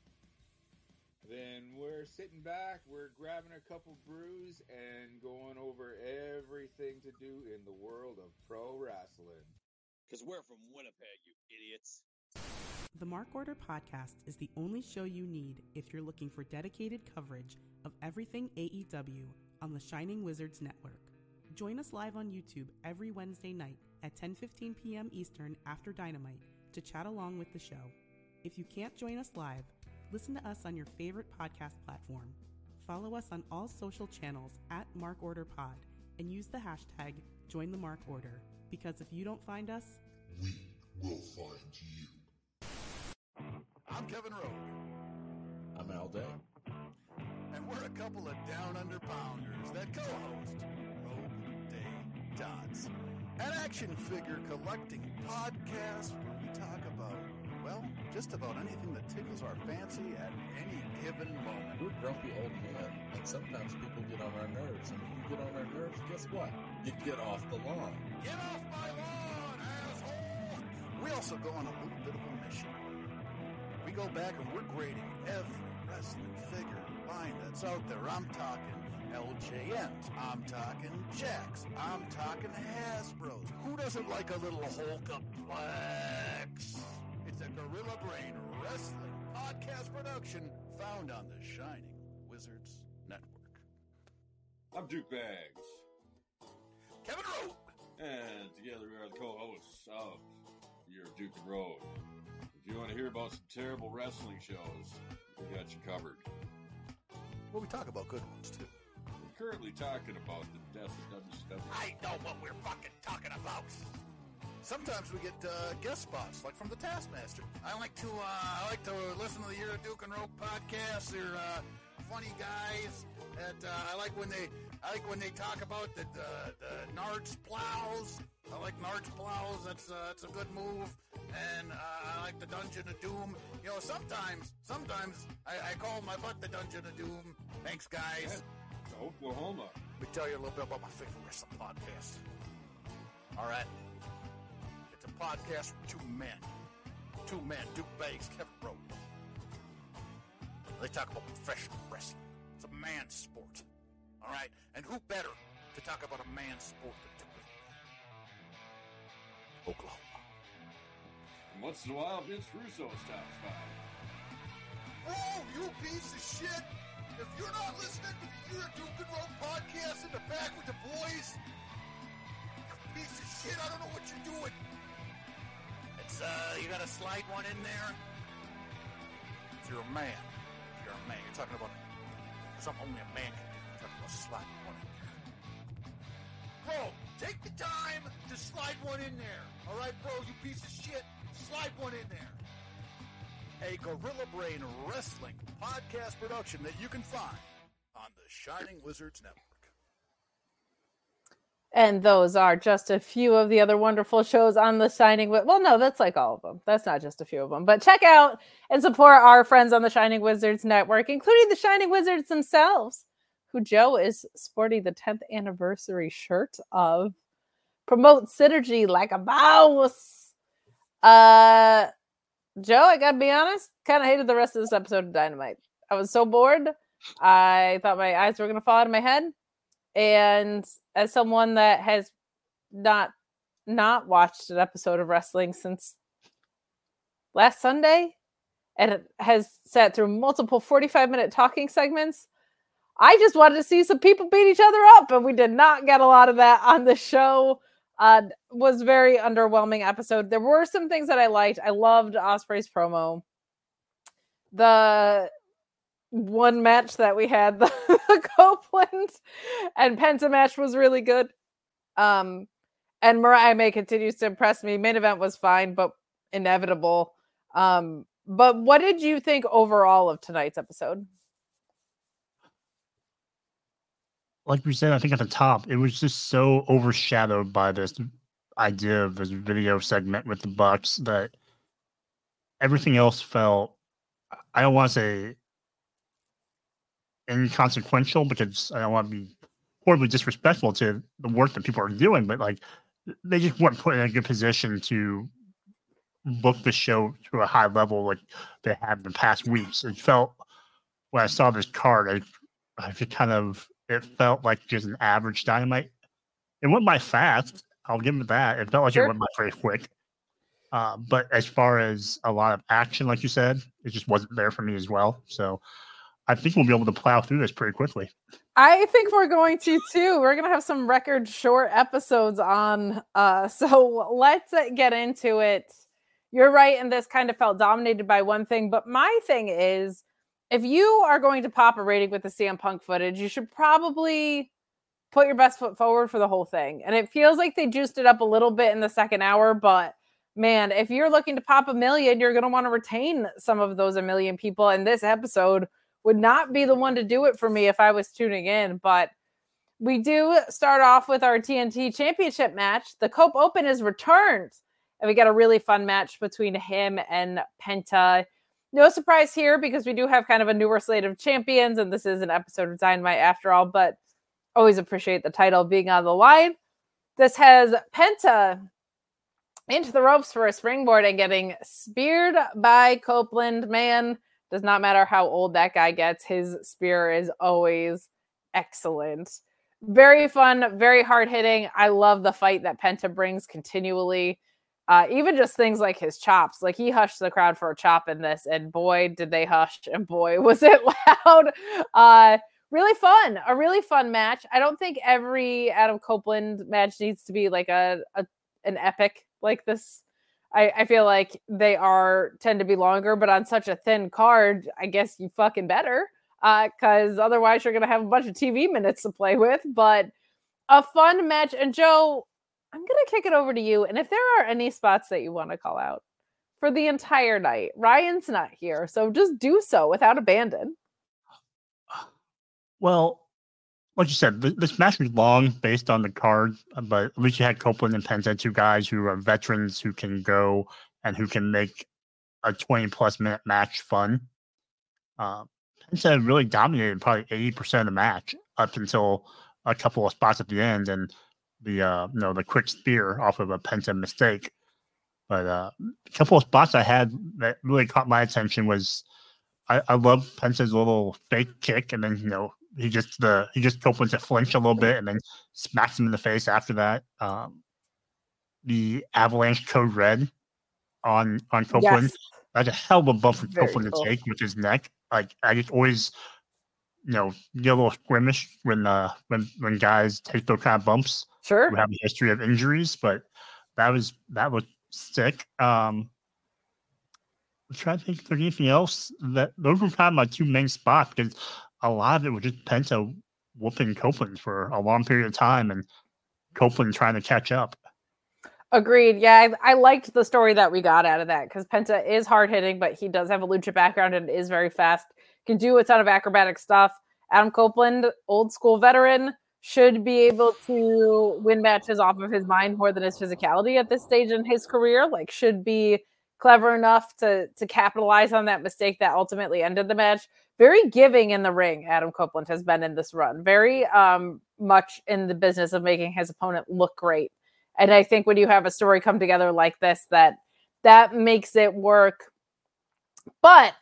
then we're sitting back, we're grabbing a couple brews, and going over everything to do in the world of pro wrestling. Because we're from Winnipeg, you idiots. The Mark Order Podcast is the only show you need if you're looking for dedicated coverage of everything A E W on the Shining Wizards Network. Join us live on YouTube every Wednesday night at ten fifteen p.m. Eastern after Dynamite to chat along with the show. If you can't join us live, listen to us on your favorite podcast platform. Follow us on all social channels at Mark Order Pod and use the hashtag Join the Mark Order, because if you don't find us, we will find you. I'm Kevin Rowe. I'm Al Day. And we're a couple of down under pounders that co-host Rogue Day Dots, an action figure collecting podcast where we talk about, well, just about anything that tickles our fancy at any given moment. We're grumpy old men, and sometimes people get on our nerves. And when you get on our nerves, guess what? You get off the lawn. Get off my lawn, asshole! We also go on a little bit of a mission. We go back and we're grading every wrestling figure line that's out there. I'm talking L J Ms. I'm talking Jacks. I'm talking Hasbros. Who doesn't like a little Hulkaplex? It's a Gorilla Brain Wrestling podcast production found on the Shining Wizards Network. I'm Duke Bags. Kevin Rowe. And together we are the co-hosts of Your Duke and Road. If you want to hear about some terrible wrestling shows, we got you covered. Well, we talk about good ones, too. We're currently talking about the death of W C W. I know what we're fucking talking about. Sometimes we get uh, guest spots, like from the Taskmaster. I like to uh, I like to listen to the Your Duke and Rope podcast. They're uh, funny guys. That uh, I like when they I like when they talk about the the, the Nards plows. I like Nards plows. That's uh, that's a good move. And uh, I like the Dungeon of Doom. You know, sometimes sometimes I, I call my butt the Dungeon of Doom. Thanks, guys. Yeah, Oklahoma. Let me tell you a little bit about my favorite wrestling podcast. All right, it's a podcast from two men. Two men, Duke Banks, Kevin Rowe. They talk about professional wrestling. It's a man's sport. All right? And who better to talk about a man's sport than two men? Oklahoma. And once in a while, Vince Russo stops by. Oh, you piece of shit! If you're not listening to the You're a Duke and Rowe podcast in the back with the boys, you piece of shit, I don't know what you're doing. It's, uh, you gotta slide one in there. If you're a man, if you're a man, you're talking about something only a man can do. You're talking about sliding one in there. Bro, take the time to slide one in there. All right, bro, you piece of shit, slide one in there. A Gorilla Brain Wrestling podcast production that you can find on the Shining Wizards Network. And those are just a few of the other wonderful shows on the Shining Wizards. Well, no, that's like all of them. That's not just a few of them. But check out and support our friends on the Shining Wizards Network, including the Shining Wizards themselves, who Joe is sporting the tenth anniversary shirt of. Promote synergy like a mouse. Uh, Joe, I gotta be honest, kind of hated the rest of this episode of Dynamite. I was so bored. I thought my eyes were gonna fall out of my head. And as someone that has not not watched an episode of wrestling since last Sunday and has sat through multiple forty-five minute talking segments, I just wanted to see some people beat each other up, and we did not get a lot of that on the show. Uh, was very underwhelming episode. There were some things that I liked. I loved Ospreay's promo. The one match that we had, the, the Copeland and Penta match, was really good. Um, and Mariah May continues to impress me. Main event was fine, but inevitable. Um, but what did you think overall of tonight's episode? Like we said, I think at the top, it was just so overshadowed by this idea of this video segment with the Bucks that everything else felt, I don't want to say inconsequential, because I don't want to be horribly disrespectful to the work that people are doing, but like they just weren't put in a good position to book the show to a high level like they have in the past weeks. It felt, when I saw this card, I, I could kind of, it felt like just an average Dynamite. It went by fast. I'll give it that. It felt like sure. It went by very quick. Uh, but as far as a lot of action, like you said, it just wasn't there for me as well. So I think we'll be able to plow through this pretty quickly. I think we're going to too. We're going to have some record short episodes on. Uh, so let's get into it. You're right. And this kind of felt dominated by one thing. But my thing is, if you are going to pop a rating with the C M Punk footage, you should probably put your best foot forward for the whole thing. And it feels like they juiced it up a little bit in the second hour, but man, if you're looking to pop a million, you're going to want to retain some of those a million people. And this episode would not be the one to do it for me if I was tuning in. But we do start off with our T N T Championship match. The Cope Open is returned, and we got a really fun match between him and Penta. No surprise here, because we do have kind of a newer slate of champions, and this is an episode of Dynamite after all, but always appreciate the title being on the line. This has Penta into the ropes for a springboard and getting speared by Copeland. Man, does not matter how old that guy gets, his spear is always excellent. Very fun, very hard-hitting. I love the fight that Penta brings continually. Uh, even just things like his chops. Like, he hushed the crowd for a chop in this, and boy, did they hush, and boy, was it loud. Uh, really fun. A really fun match. I don't think every Adam Copeland match needs to be like a, a an epic like this. I, I feel like they are tend to be longer, but on such a thin card, I guess you fucking better, because uh, otherwise you're going to have a bunch of T V minutes to play with. But a fun match. And Joe, I'm going to kick it over to you. And if there are any spots that you want to call out for the entire night, Ryan's not here, so just do so without abandon. Well, like you said, th- this match was long based on the card, but at least you had Copeland and Penta, two guys who are veterans who can go and who can make a twenty plus minute match fun. Uh, Penta really dominated probably eighty percent of the match up until a couple of spots at the end and the uh, you know the quick spear off of a Penta mistake. But uh, a couple of spots I had that really caught my attention was I, I love Penta's little fake kick, and then you know he just the he just Copeland to flinch a little bit, and then smacks him in the face after that. Um, the Avalanche Code Red on on Copeland. Yes. That's a hell of a bump for Very Copeland cool. to take with his neck. Like I just always, you know, get a little squirmish when uh when when guys take those kind of bumps. Sure. Who have a history of injuries, but that was that was sick. Um, I'm trying to think if there's anything else that those were kind of my two main spots because a lot of it was just Penta whooping Copeland for a long period of time and Copeland trying to catch up. Agreed. Yeah, I, I liked the story that we got out of that because Penta is hard hitting, but he does have a lucha background and is very fast. Can do a ton of acrobatic stuff. Adam Copeland, old school veteran, should be able to win matches off of his mind more than his physicality at this stage in his career. Like, should be clever enough to to capitalize on that mistake that ultimately ended the match. Very giving in the ring, Adam Copeland has been in this run. Very um, much in the business of making his opponent look great. And I think when you have a story come together like this, that that makes it work. But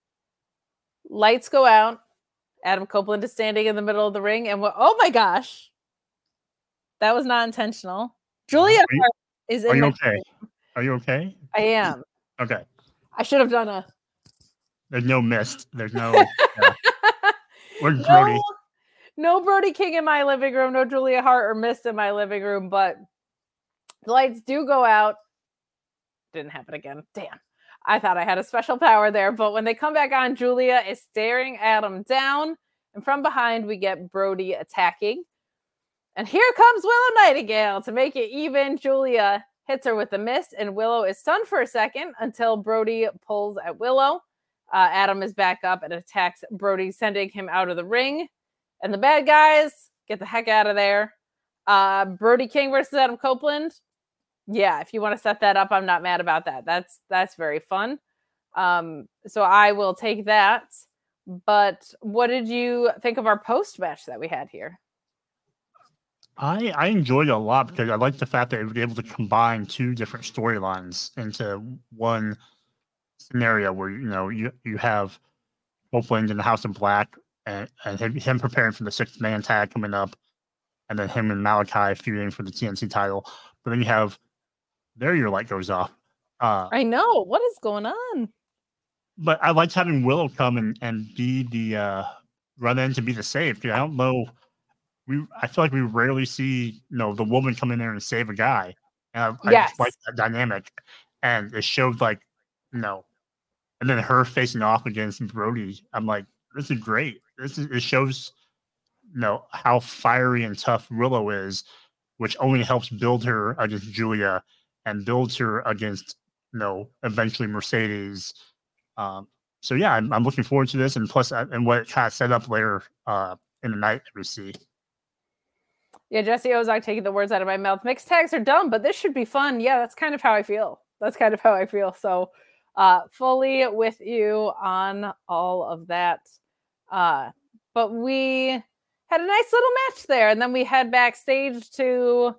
lights go out. Adam Copeland is standing in the middle of the ring. And what, oh my gosh, that was not intentional. Julia Are you, Hart is in are you my okay? room. Are you okay? I am. Okay. I should have done a. There's no mist. There's no. yeah. Where's No, Brody? no Brody King in my living room. No Julia Hart or Mist in my living room. But the lights do go out. Didn't happen again. Damn. I thought I had a special power there. But when they come back on, Julia is staring Adam down. And from behind, we get Brody attacking. And here comes Willow Nightingale to make it even. Julia hits her with the mist, and Willow is stunned for a second until Brody pulls at Willow. Uh, Adam is back up and attacks Brody, sending him out of the ring. And the bad guys get the heck out of there. Uh, Brody King versus Adam Copeland. Yeah, if you want to set that up, I'm not mad about that. That's that's very fun. Um, so I will take that. But what did you think of our post match that we had here? I, I enjoyed it a lot because I like the fact that they were able to combine two different storylines into one scenario where, you know, you, you have Copeland in the House of Black and, and him, him preparing for the sixth man tag coming up, and then him and Malachi feuding for the T N C title. But then you have, there your light goes off. Uh, I know. What is going on? but I liked having Willow come and, and be the uh, run in to be the save. Because I don't know. We I feel like we rarely see, you know, the woman come in there and save a guy. And I, Yes. I just like that dynamic. And it showed like, you know, and then her facing off against Brody. I'm like, this is great. This is it shows, you know, how fiery and tough Willow is, which only helps build her against Julia and builds her against, you know, eventually Mercedes. Um, so yeah, I'm, I'm looking forward to this, and plus, uh, and what it kind of set up later uh, in the night we see. Yeah, Jesse Ozak taking the words out of my mouth. Mixed tags are dumb, but this should be fun. Yeah, that's kind of how I feel. That's kind of how I feel. So, uh, fully with you on all of that. Uh, but we had a nice little match there, and then we head backstage to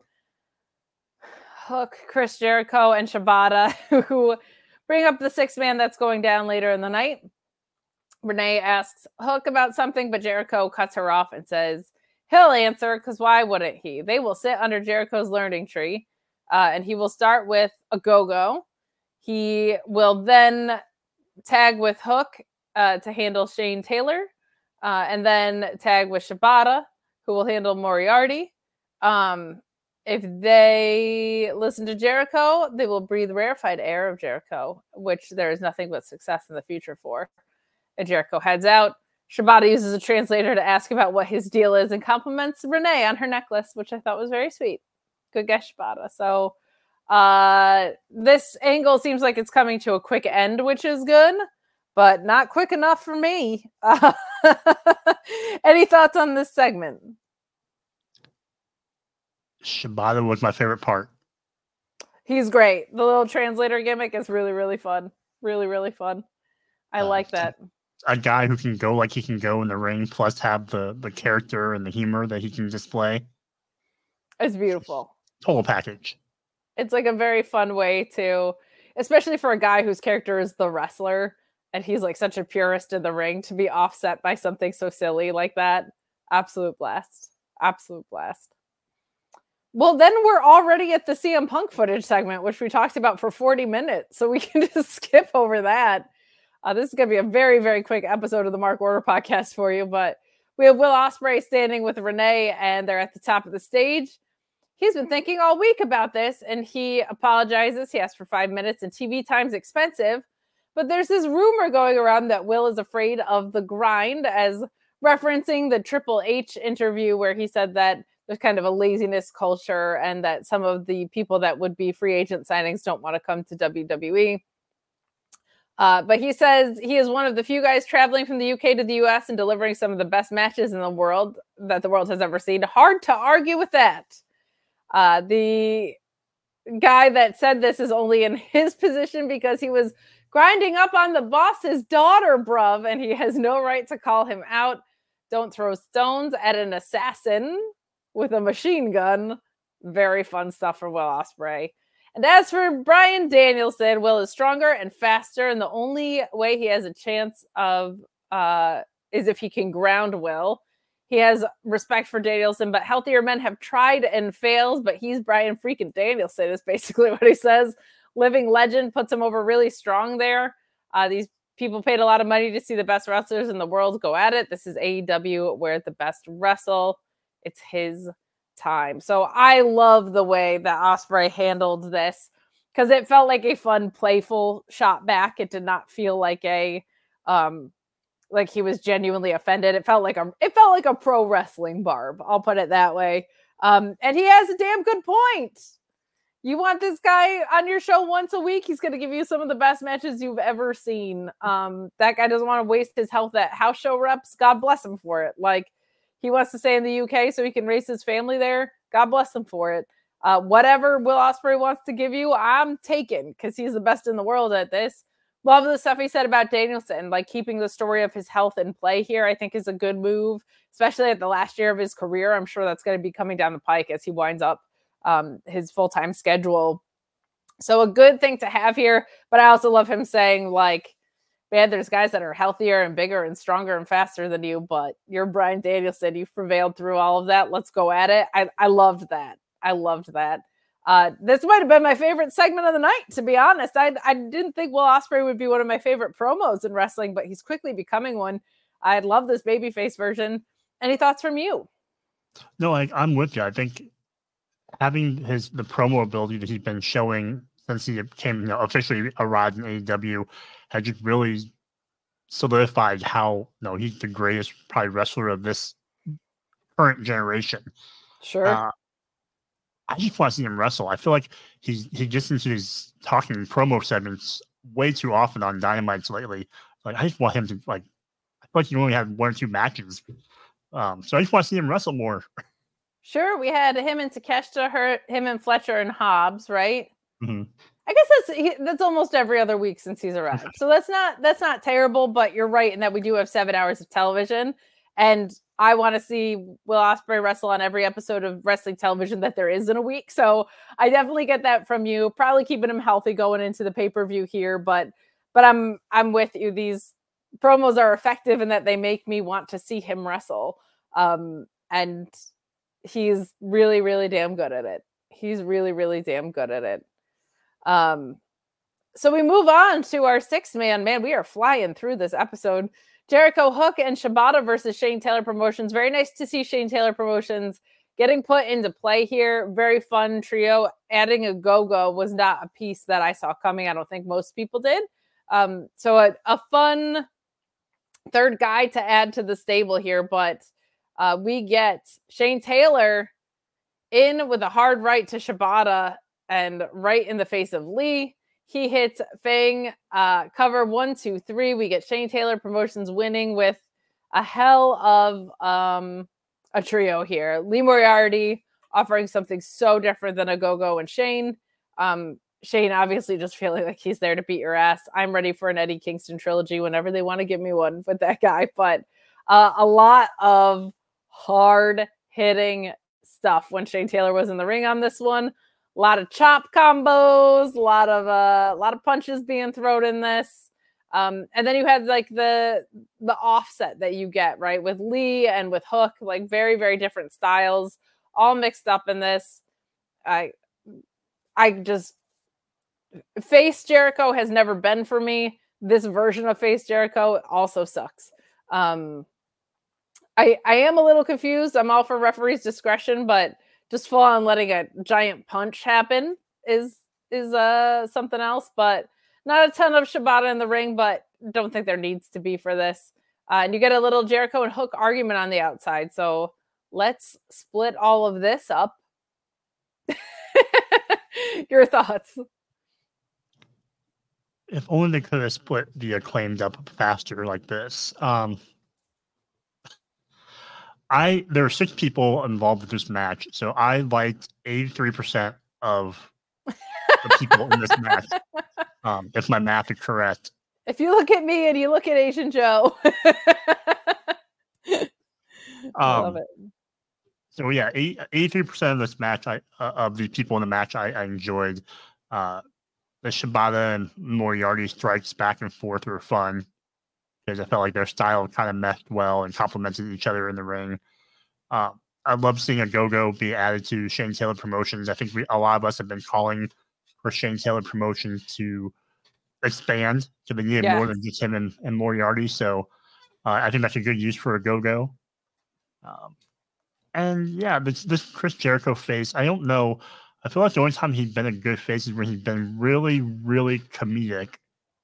Hook, Chris Jericho, and Shibata, who bring up the sixth man that's going down later in the night. Renee asks Hook about something, but Jericho cuts her off and says he'll answer, because why wouldn't he? They will sit under Jericho's learning tree, uh, and he will start with a go-go. He will then tag with Hook uh, to handle Shane Taylor, uh, and then tag with Shibata, who will handle Moriarty. Um, if they listen to Jericho, they will breathe rarefied air of Jericho, which there is nothing but success in the future for. And Jericho heads out. Shibata uses a translator to ask about what his deal is and compliments Renee on her necklace, which I thought was very sweet. Good guess, Shibata. So uh, this angle seems like it's coming to a quick end, which is good. but not quick enough for me. Uh, any thoughts on this segment? Shibata was my favorite part. He's great. The little translator gimmick is really, really fun. Really, really fun. I Uh, like that. A guy who can go like he can go in the ring, plus have the, the character and the humor that he can display. It's beautiful. Total package. It's like a very fun way to, especially for a guy whose character is the wrestler, and he's like such a purist in the ring, to be offset by something so silly like that. Absolute blast. Absolute blast. Well, then we're already at the C M Punk footage segment, which we talked about for forty minutes. So we can just skip over that. Uh, this is going to be a very, very quick episode of the Mark Order podcast for you. But we have Will Ospreay standing with Renee, and they're at the top of the stage. He's been thinking all week about this, and he apologizes. He asked for five minutes, and T V time's expensive. But there's this rumor going around that Will is afraid of the grind, as referencing the Triple H interview where he said that there's kind of a laziness culture and that some of the people that would be free agent signings don't want to come to W W E. Uh, but he says he is one of the few guys traveling from the U K to the U S and delivering some of the best matches in the world that the world has ever seen. Hard to argue with that. Uh, the guy that said this is only in his position because he was grinding up on the boss's daughter, bruv, and he has no right to call him out. Don't throw stones at an assassin with a machine gun. Very fun stuff for Will Ospreay. And as for Bryan Danielson, Will is stronger and faster, and the only way he has a chance of uh, is if he can ground Will. He has respect for Danielson, but healthier men have tried and failed, but he's Bryan freaking Danielson is basically what he says. Living legend, puts him over really strong there. Uh, these people paid a lot of money to see the best wrestlers in the world go at it. This is A E W where the best wrestle. It's his time. So I love the way that Ospreay handled this because it felt like a fun, playful shot back. It did not feel like a um like he was genuinely offended. It felt like a it felt like a pro wrestling barb. I'll put it that way. Um, and he has a damn good point. You want this guy on your show once a week, he's going to give you some of the best matches you've ever seen. Um, that guy doesn't want to waste his health at house show reps. God bless him for it. Like, he wants to stay in the U K so he can raise his family there. God bless him for it. Uh, whatever Will Ospreay wants to give you, I'm taking because he's the best in the world at this. Love the stuff he said about Danielson, like keeping the story of his health in play here, I think is a good move, especially at the last year of his career. I'm sure that's going to be coming down the pike as he winds up um, his full-time schedule. So a good thing to have here, but I also love him saying like, man, there's guys that are healthier and bigger and stronger and faster than you, but you're Bryan Danielson. You've prevailed through all of that. Let's go at it. I, I loved that. I loved that. Uh, this might have been my favorite segment of the night, to be honest. I, I didn't think Will Ospreay would be one of my favorite promos in wrestling, but he's quickly becoming one. I love this babyface version. Any thoughts from you? No, I, I'm with you. I think having his the promo ability that he's been showing since he came, you know, officially arrived in A E W has just really solidified how, you know, he's the greatest probably wrestler of this current generation. Sure. Uh, I just want to see him wrestle. I feel like he's he gets into these talking promo segments way too often on Dynamites lately. Like, I just want him to, like, I feel like he only had one or two matches. Um, so I just want to see him wrestle more. Sure. We had him and Takeshita, her, him and Fletcher and Hobbs, right? Mm-hmm. I guess that's he, that's almost every other week since he's arrived. So that's not that's not terrible, but you're right in that we do have seven hours of television, and I want to see Will Ospreay wrestle on every episode of wrestling television that there is in a week. So I definitely get that from you. Probably keeping him healthy going into the pay-per-view here, but but I'm I'm with you. These promos are effective in that they make me want to see him wrestle, um, and he's really really damn good at it. He's really really damn good at it. Um, so we move on to our sixth man. Man, we are flying through this episode. Jericho Hook and Shibata versus Shane Taylor Promotions. Very nice to see Shane Taylor Promotions getting put into play here. Very fun trio. Adding a go-go was not a piece that I saw coming. I don't think most people did. Um, so a, a fun third guy to add to the stable here, but uh, we get Shane Taylor in with a hard right to Shibata and right in the face of Lee. he hits Fang, uh, cover one, two, three. We get Shane Taylor Promotions winning with a hell of um, a trio here. Lee Moriarty offering something so different than Ogogo and Shane. Um, Shane obviously just feeling like he's there to beat your ass. I'm ready for an Eddie Kingston trilogy whenever they want to give me one with that guy. But uh, a lot of hard-hitting stuff when Shane Taylor was in the ring on this one. A lot of chop combos, a lot of uh, a lot of punches being thrown in this. Um, and then you had like the the offset that you get, right, with Lee and with Hook, like very, very different styles, all mixed up in this. I I just Face Jericho has never been for me. This version of Face Jericho also sucks. Um, I I am a little confused. I'm all for referee's discretion, but just full on letting a giant punch happen is is uh something else. But not a ton of Shibata in the ring, but don't think there needs to be for this. Uh, and you get a little Jericho and Hook argument on the outside. So let's split all of this up. Your thoughts? If only they could have split the Acclaimed up faster like this. Um, I there are six people involved with this match, so I liked eighty-three percent of the people in this match. Um, if my math is correct. If you look at me and you look at Asian Joe, I love Um, it. So yeah, eight- eighty-three percent of this match, I uh, of the people in the match, I, I enjoyed. Uh, the Shibata and Moriarty strikes back and forth were fun because I felt like their style kind of meshed well and complemented each other in the ring. Uh, I love seeing a Go-Go be added to Shane Taylor Promotions. I think we, a lot of us have been calling for Shane Taylor Promotions to expand, so they needed more Yes. than just him and, and Moriarty. So uh, I think that's a good use for a Go-Go. Um, and yeah, this, this Chris Jericho face, I don't know. I feel like the only time he's been a good face is when he's been really, really comedic,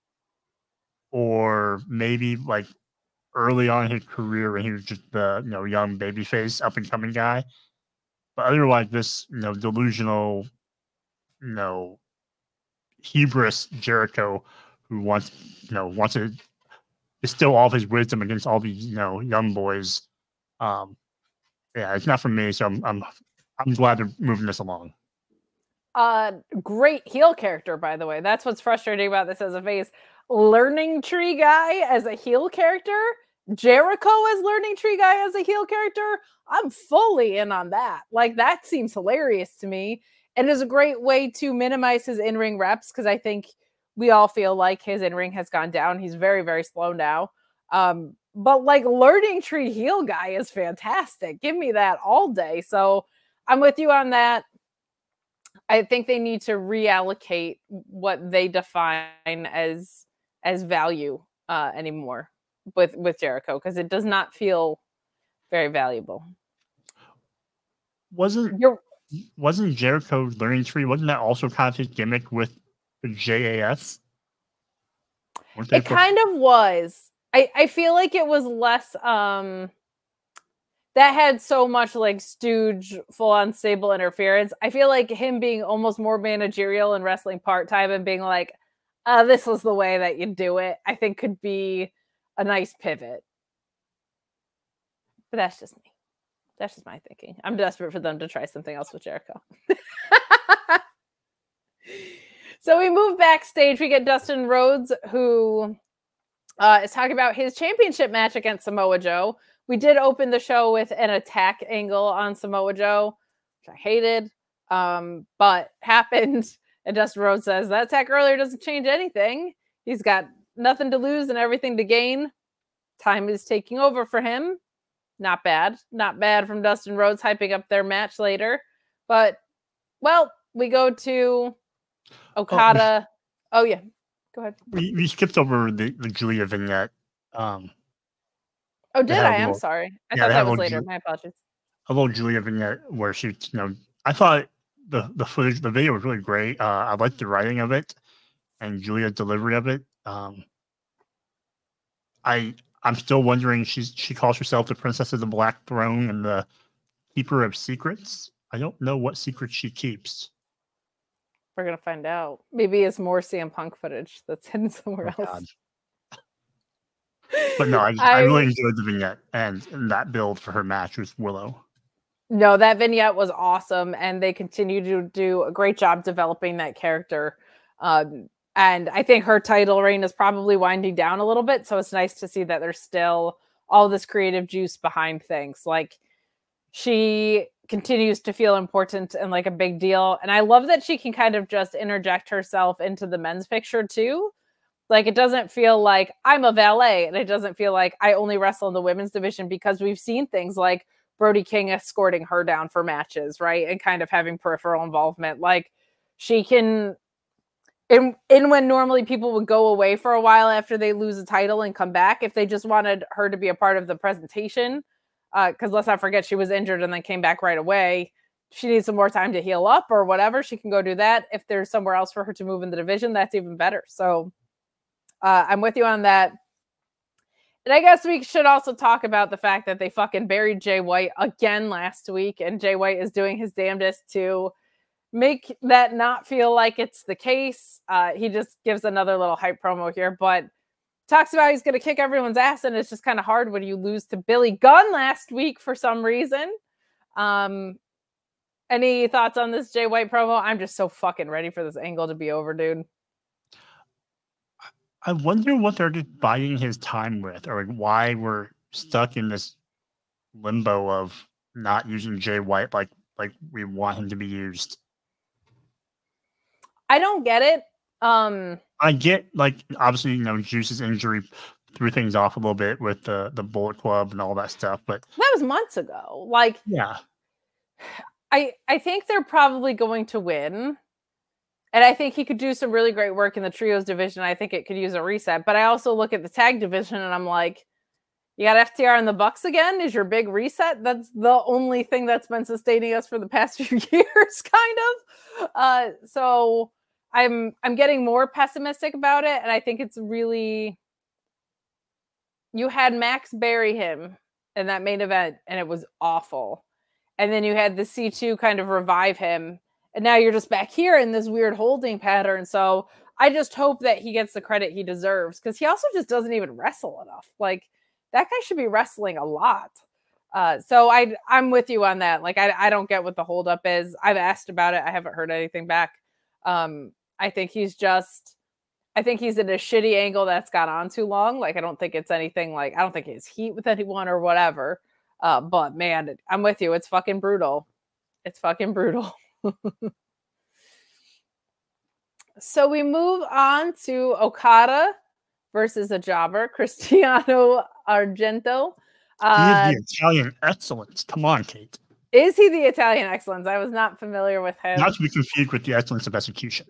or maybe like early on in his career when he was just the you know young baby face, up and coming guy. But otherwise, this you know delusional, you know, hubris Jericho, who wants you know wants to distill all of his wisdom against all these you know young boys. Um, yeah, it's not for me, so I'm I'm I'm glad they're moving this along. Uh, great heel character, by the way. That's what's frustrating about this as a face. Learning Tree Guy as a heel character, Jericho as Learning Tree Guy as a heel character. I'm fully in on that. Like, that seems hilarious to me, and is a great way to minimize his in-ring reps, because I think we all feel like his in-ring has gone down. He's very, very slow now. Um, but like Learning Tree heel guy is fantastic. Give me that all day. So I'm with you on that. I think they need to reallocate what they define as as value uh, anymore with with Jericho, because it does not feel very valuable. Wasn't You're, wasn't Jericho's Learning Tree? Wasn't that also kind of his gimmick with the J A S? Weren't they it pro- kind of was. I I feel like it was less. Um, that had so much like stooge, full on stable interference. I feel like him being almost more managerial and wrestling part time and being like, uh, this was the way that you do it, I think could be a nice pivot. But that's just me. That's just my thinking. I'm desperate for them to try something else with Jericho. So we move backstage. We get Dustin Rhodes, who uh, is talking about his championship match against Samoa Joe. We did open the show with an attack angle on Samoa Joe, which I hated, um, but happened. And Dustin Rhodes says that attack earlier doesn't change anything. He's got nothing to lose and everything to gain. Time is taking over for him. Not bad. Not bad from Dustin Rhodes hyping up their match later. But, well, we go to Okada. Oh, oh yeah. Go ahead. We, we skipped over the, the Julia vignette. Um, Oh, did had a I? I'm little- sorry. I yeah, thought they that had a was little later. Ju- My apologies. a little Julia vignette where she, you know, I thought the the footage, the video was really great. Uh, I liked the writing of it and Julia's delivery of it. Um, I I'm still wondering. She's she calls herself the Princess of the Black Throne and the Keeper of Secrets. I don't know what secrets she keeps. We're gonna find out. Maybe it's more C M Punk footage that's hidden somewhere Oh, else. God. But no, I, I- I really enjoyed the vignette and, and that build for her match with Willow. No, that vignette was awesome, and they continue to do a great job developing that character. Um, and I think her title reign is probably winding down a little bit, so it's nice to see that there's still all this creative juice behind things. Like, she continues to feel important and like a big deal, and I love that she can kind of just interject herself into the men's picture too. Like, it doesn't feel like I'm a valet, and it doesn't feel like I only wrestle in the women's division, because we've seen things like Brody King escorting her down for matches, right? And kind of having peripheral involvement. Like, she can, in, in when normally people would go away for a while after they lose a title and come back, if they just wanted her to be a part of the presentation, because uh, let's not forget she was injured and then came back right away. She needs some more time to heal up or whatever. She can go do that. If there's somewhere else for her to move in the division, that's even better. So uh, I'm with you on that. And I guess we should also talk about the fact that they fucking buried Jay White again last week, and Jay White is doing his damnedest to make that not feel like it's the case. Uh, he just gives another little hype promo here, but talks about he's going to kick everyone's ass, and it's just kind of hard when you lose to Billy Gunn last week for some reason. Um, any thoughts on this Jay White promo? I'm just so fucking ready for this angle to be over, dude. I wonder what they're just buying his time with, or like why we're stuck in this limbo of not using Jay White like like we want him to be used. I don't get it. Um, I get, like, obviously, you know, Juice's injury threw things off a little bit with the the Bullet Club and all that stuff, but that was months ago. Like, yeah, I I think they're probably going to win. And I think he could do some really great work in the trios division. I think it could use a reset. But I also look at the tag division and I'm like, you got F T R and the Bucks again? Is your big reset? That's the only thing that's been sustaining us for the past few years, kind of. Uh, so I'm I'm getting more pessimistic about it. And I think it's really... You had Max bury him in that main event, and it was awful. And then you had the C two kind of revive him. And now you're just back here in this weird holding pattern. So I just hope that he gets the credit he deserves, because he also just doesn't even wrestle enough. Like, that guy should be wrestling a lot. Uh, so I, I'm with you on that. Like, I, I don't get what the holdup is. I've asked about it. I haven't heard anything back. Um, I think he's just, I think he's in a shitty angle that's gone on too long. Like, I don't think it's anything like, I don't think he's heat with anyone or whatever. Uh, but man, I'm with you. It's fucking brutal. It's fucking brutal. So we move on to Okada versus a jobber, Cristiano Argento. Uh, he is the Italian excellence. Come on, Kate. Is he the Italian excellence? I was not familiar with him. Not to be confused with the excellence of execution.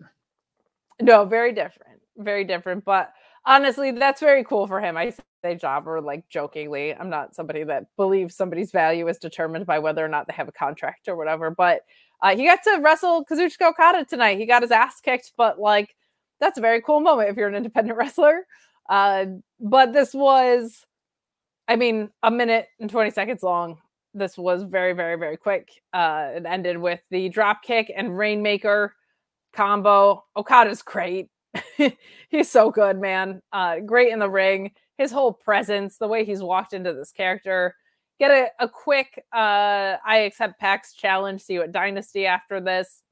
No, very different. Very different. But honestly, that's very cool for him. I say jobber like jokingly. I'm not somebody that believes somebody's value is determined by whether or not they have a contract or whatever. But Uh, he got to wrestle Kazuchika Okada tonight. He got his ass kicked, but like, that's a very cool moment if you're an independent wrestler. Uh, but this was, I mean, a minute and twenty seconds long. This was very, very, very quick. Uh, it ended with the drop kick and Rainmaker combo. Okada's great. He's so good, man. Uh, great in the ring. His whole presence, the way he's walked into this character. Get a, a quick uh, I accept PAX challenge, see you at Dynasty after this.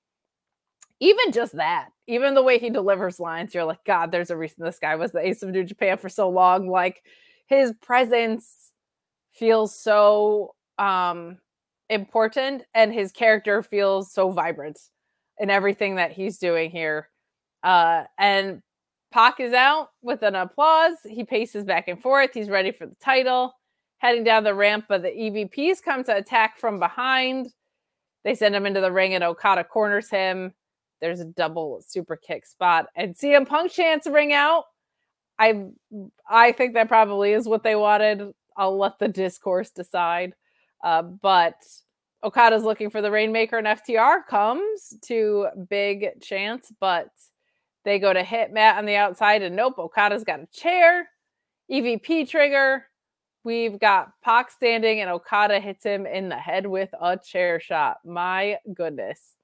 Even just that, even the way he delivers lines, you're like, God, there's a reason this guy was the ace of New Japan for so long. Like, his presence feels so um, important, and his character feels so vibrant in everything that he's doing here. Uh, and Pac is out with an applause. He paces back and forth. He's ready for the title. Heading down the ramp, but the E V Ps come to attack from behind. They send him into the ring, and Okada corners him. There's a double super kick spot, and C M Punk chants ring out. I I think that probably is what they wanted. I'll let the discourse decide. Uh, but Okada's looking for the Rainmaker, and F T R comes to big chance, but they go to hit Matt on the outside, and nope, Okada's got a chair. E V P trigger. We've got Pac standing, and Okada hits him in the head with a chair shot. My goodness.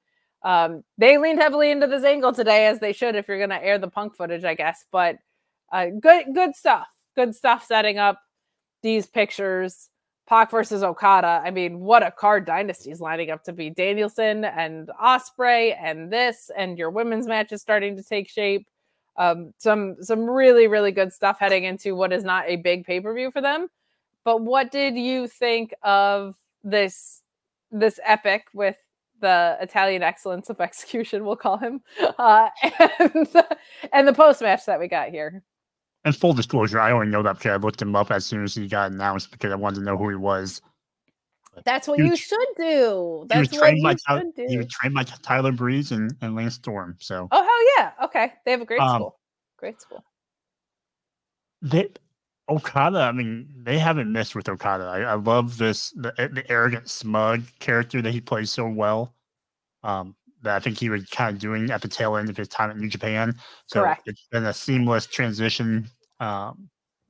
Um, they leaned heavily into this angle today, as they should if you're going to air the Punk footage, I guess. But uh, good, good stuff. Good stuff setting up these pictures. Pac versus Okada. I mean, what a card dynasty is lining up to be. Danielson and Ospreay and this, and your women's match is starting to take shape. Um, some some really, really good stuff heading into what is not a big pay-per-view for them. But what did you think of this this epic with the Italian excellence of execution, we'll call him, uh, and, and the post-match that we got here? And full disclosure, I only know that because I looked him up as soon as he got announced because I wanted to know who he was. That's what he you was, should do. That's he was what trained you by should Tyler, do. He was trained by Tyler Breeze and, and Lance Storm. So, oh hell yeah! Okay, they have a great um, school. Great school. They Okada. I mean, they haven't missed with Okada. I, I love this the the arrogant, smug character that he plays so well. Um, that I think he was kind of doing at the tail end of his time at New Japan. So Correct. It's been a seamless transition. Um,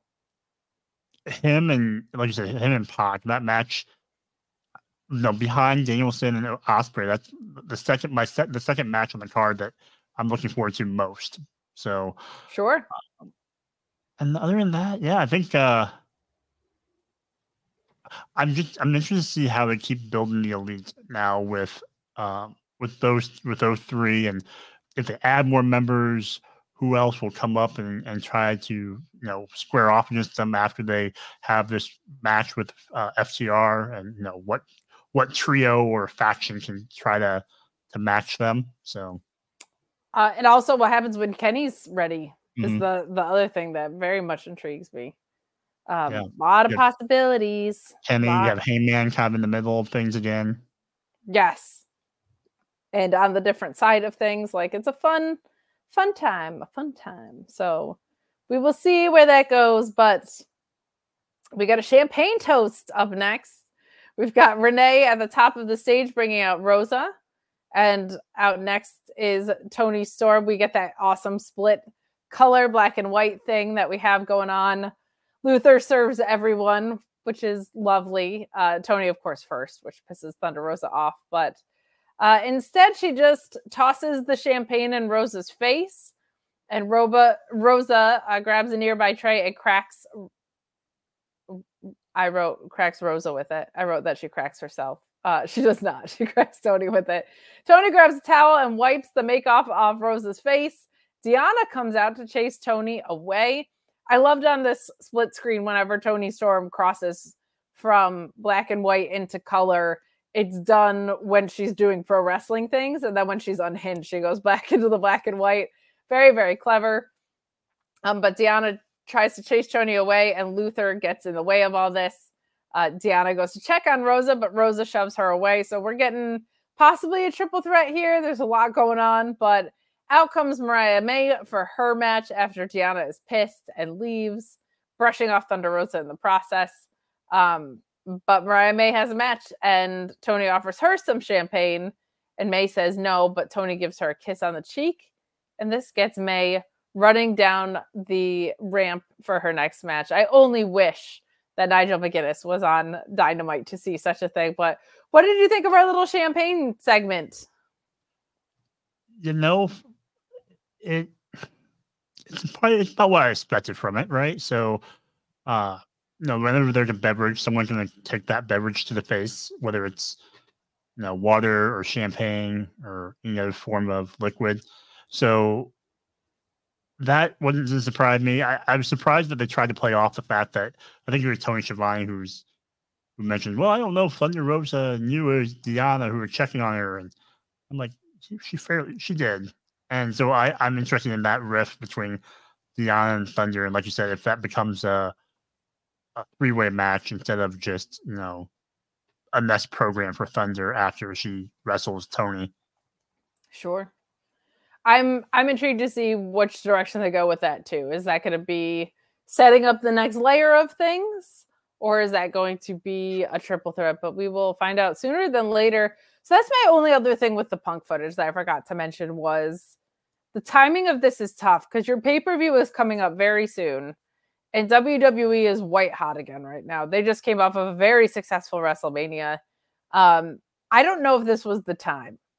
him and like you said, him and Pac, that match, you know, behind Danielson and Ospreay, that's the second my set the second match on the card that I'm looking forward to most. So sure. Um, and other than that, yeah, I think uh, I'm just I'm interested to see how they keep building the elite now with um, with those with those three, and if they add more members, who else will come up and, and try to, you know, square off against them after they have this match with uh, F T R, and, you know, what what trio or faction can try to to match them. So, uh, and also what happens when Kenny's ready is Mhm. the the other thing that very much intrigues me. Um, Yeah. A lot of Yeah. possibilities. Kenny, you Lot- have Heyman kind of in the middle of things again. Yes. And on the different side of things, like it's a fun, fun time, a fun time. So we will see where that goes, but we got a champagne toast up next. We've got Renee at the top of the stage bringing out Rosa, and out next is Toni Storm. We get that awesome split color, black and white thing that we have going on. Luther serves everyone, which is lovely. Uh, Tony, of course, first, which pisses Thunder Rosa off, but Uh, instead, she just tosses the champagne in Rosa's face, and Roba, Rosa uh, grabs a nearby tray and cracks. I wrote cracks Rosa with it. I wrote that she cracks herself. Uh, she does not. She cracks Tony with it. Tony grabs a towel and wipes the makeup off Rosa's face. Deanna comes out to chase Tony away. I loved on this split screen whenever Toni Storm crosses from black and white into color. It's done when she's doing pro wrestling things, and then when she's unhinged, she goes back into the black and white. Very, very clever. Um, but Deanna tries to chase Tony away, and Luther gets in the way of all this. Uh, Deanna goes to check on Rosa, but Rosa shoves her away. So we're getting possibly a triple threat here. There's a lot going on, but out comes Mariah May for her match after Deanna is pissed and leaves, brushing off Thunder Rosa in the process. Um, But Mariah May has a match, and Tony offers her some champagne, and May says no, but Tony gives her a kiss on the cheek, and this gets May running down the ramp for her next match. I only wish that Nigel McGuinness was on Dynamite to see such a thing, but what did you think of our little champagne segment? You know, it it's probably it's about what I expected from it, right? So, uh, you know, whenever there's a beverage, someone's going to take that beverage to the face, whether it's, you know, water or champagne or any other form of liquid. So that wouldn't surprise me. I, I was surprised that they tried to play off the fact that I think it was Tony Schiavone who's who mentioned, well, I don't know if Thunder Rosa knew it was Deanna who were checking on her, and I'm like, she, she fairly she did, and so I I'm interested in that rift between Deanna and Thunder, and like you said, if that becomes a a three-way match instead of just, you know, a mess program for Thunder after she wrestles Tony. Sure. I'm I'm intrigued to see which direction they go with that too. Is that going to be setting up the next layer of things, or is that going to be a triple threat? But we will find out sooner than later. So that's my only other thing with the Punk footage that I forgot to mention was the timing of this is tough because your pay-per-view is coming up very soon. And W W E is white hot again right now. They just came off of a very successful WrestleMania. Um, I don't know if this was the time.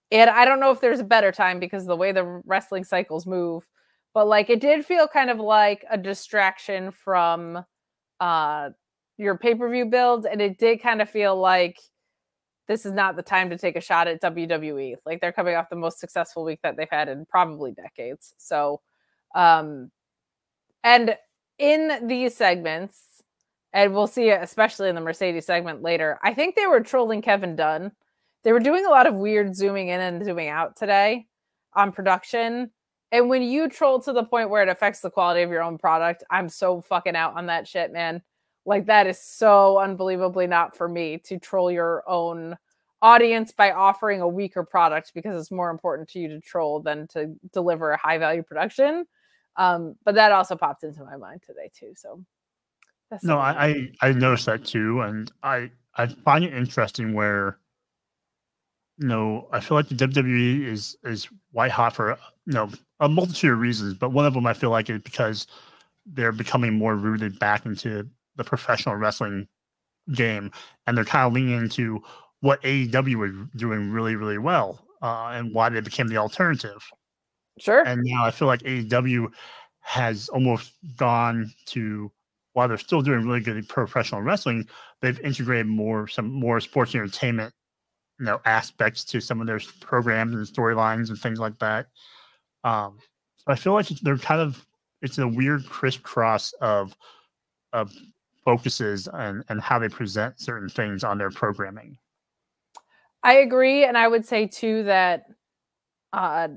And I don't know if there's a better time because of the way the wrestling cycles move, but like it did feel kind of like a distraction from uh, your pay-per-view builds, and it did kind of feel like this is not the time to take a shot at W W E. Like they're coming off the most successful week that they've had in probably decades. So, um, and in these segments, and we'll see it especially in the Mercedes segment later, I think they were trolling Kevin Dunn. They were doing a lot of weird zooming in and zooming out today on production. And when you troll to the point where it affects the quality of your own product, I'm so fucking out on that shit, man. Like that is so unbelievably not for me to troll your own audience by offering a weaker product because it's more important to you to troll than to deliver a high value production. Um, but that also popped into my mind today too. So that's no, I, I I noticed that too, and I I find it interesting where you know I feel like the W W E is is white hot for you know a multitude of reasons, but one of them I feel like is because they're becoming more rooted back into the professional wrestling game, and they're kind of leaning into what A E W was doing really, really well, uh, and why they became the alternative. Sure. And now I feel like A E W has almost gone to, while they're still doing really good professional wrestling, they've integrated more some more sports entertainment, you know, aspects to some of their programs and storylines and things like that. Um, so I feel like they're kind of it's a weird crisscross of of focuses and, and how they present certain things on their programming. I agree. And I would say too that uh,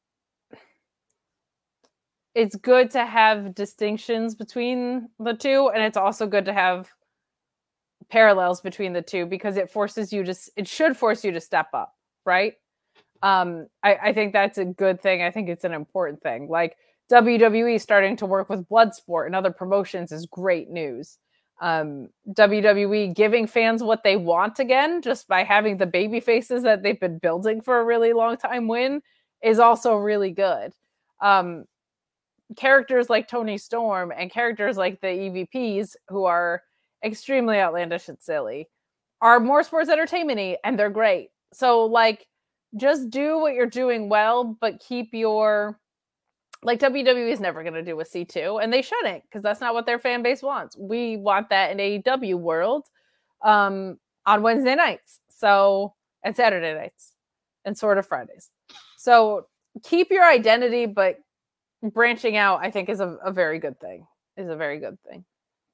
it's good to have distinctions between the two. And it's also good to have parallels between the two because it forces you to, it should force you to step up. Right. Um, I, I think that's a good thing. I think it's an important thing. Like W W E starting to work with Bloodsport and other promotions is great news. Um, W W E giving fans what they want again, just by having the baby faces that they've been building for a really long time win is also really good. Um, characters like Tony Storm and characters like the E V Ps who are extremely outlandish and silly are more sports entertainment-y and they're great. So like, just do what you're doing well, but keep your, like W W E is never going to do a C two, and they shouldn't because that's not what their fan base wants. We want that in A E W world um, on Wednesday nights, so and Saturday nights, and sort of Fridays. So keep your identity, but branching out, I think, is a, a very good thing. Is a very good thing.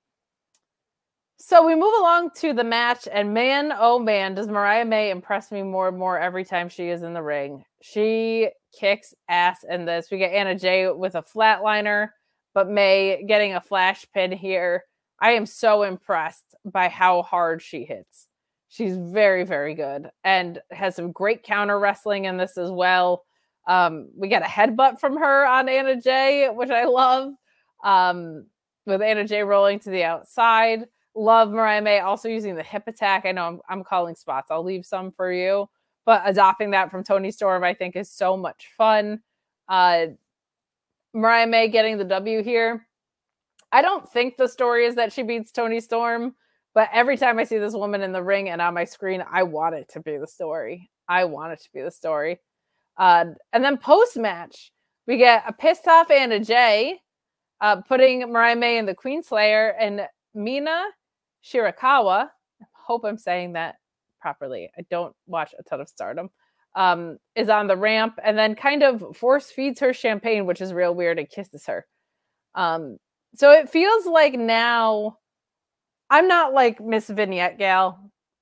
So we move along to the match, and man, oh man, does Mariah May impress me more and more every time she is in the ring. She kicks ass in this. We get Anna Jay with a flatliner, but May getting a flash pin here. I am so impressed by how hard she hits. She's very, very good and has some great counter wrestling in this as well. Um, we get a headbutt from her on Anna Jay, which I love, um, with Anna Jay rolling to the outside. Love Mariah May also using the hip attack. I know I'm, I'm calling spots. I'll leave some for you. But adopting that from Toni Storm, I think, is so much fun. Uh, Mariah May getting the W here. I don't think the story is that she beats Toni Storm, but every time I see this woman in the ring and on my screen, I want it to be the story. I want it to be the story. Uh, and then post-match, we get a pissed off Anna Jay uh, putting Mariah May in the Queen Slayer, and Mina Shirakawa, I hope I'm saying that properly. I don't watch a ton of Stardom. Um, is on the ramp and then kind of force feeds her champagne, which is real weird, and kisses her. Um, so it feels like now I'm not like Miss Vignette Gal,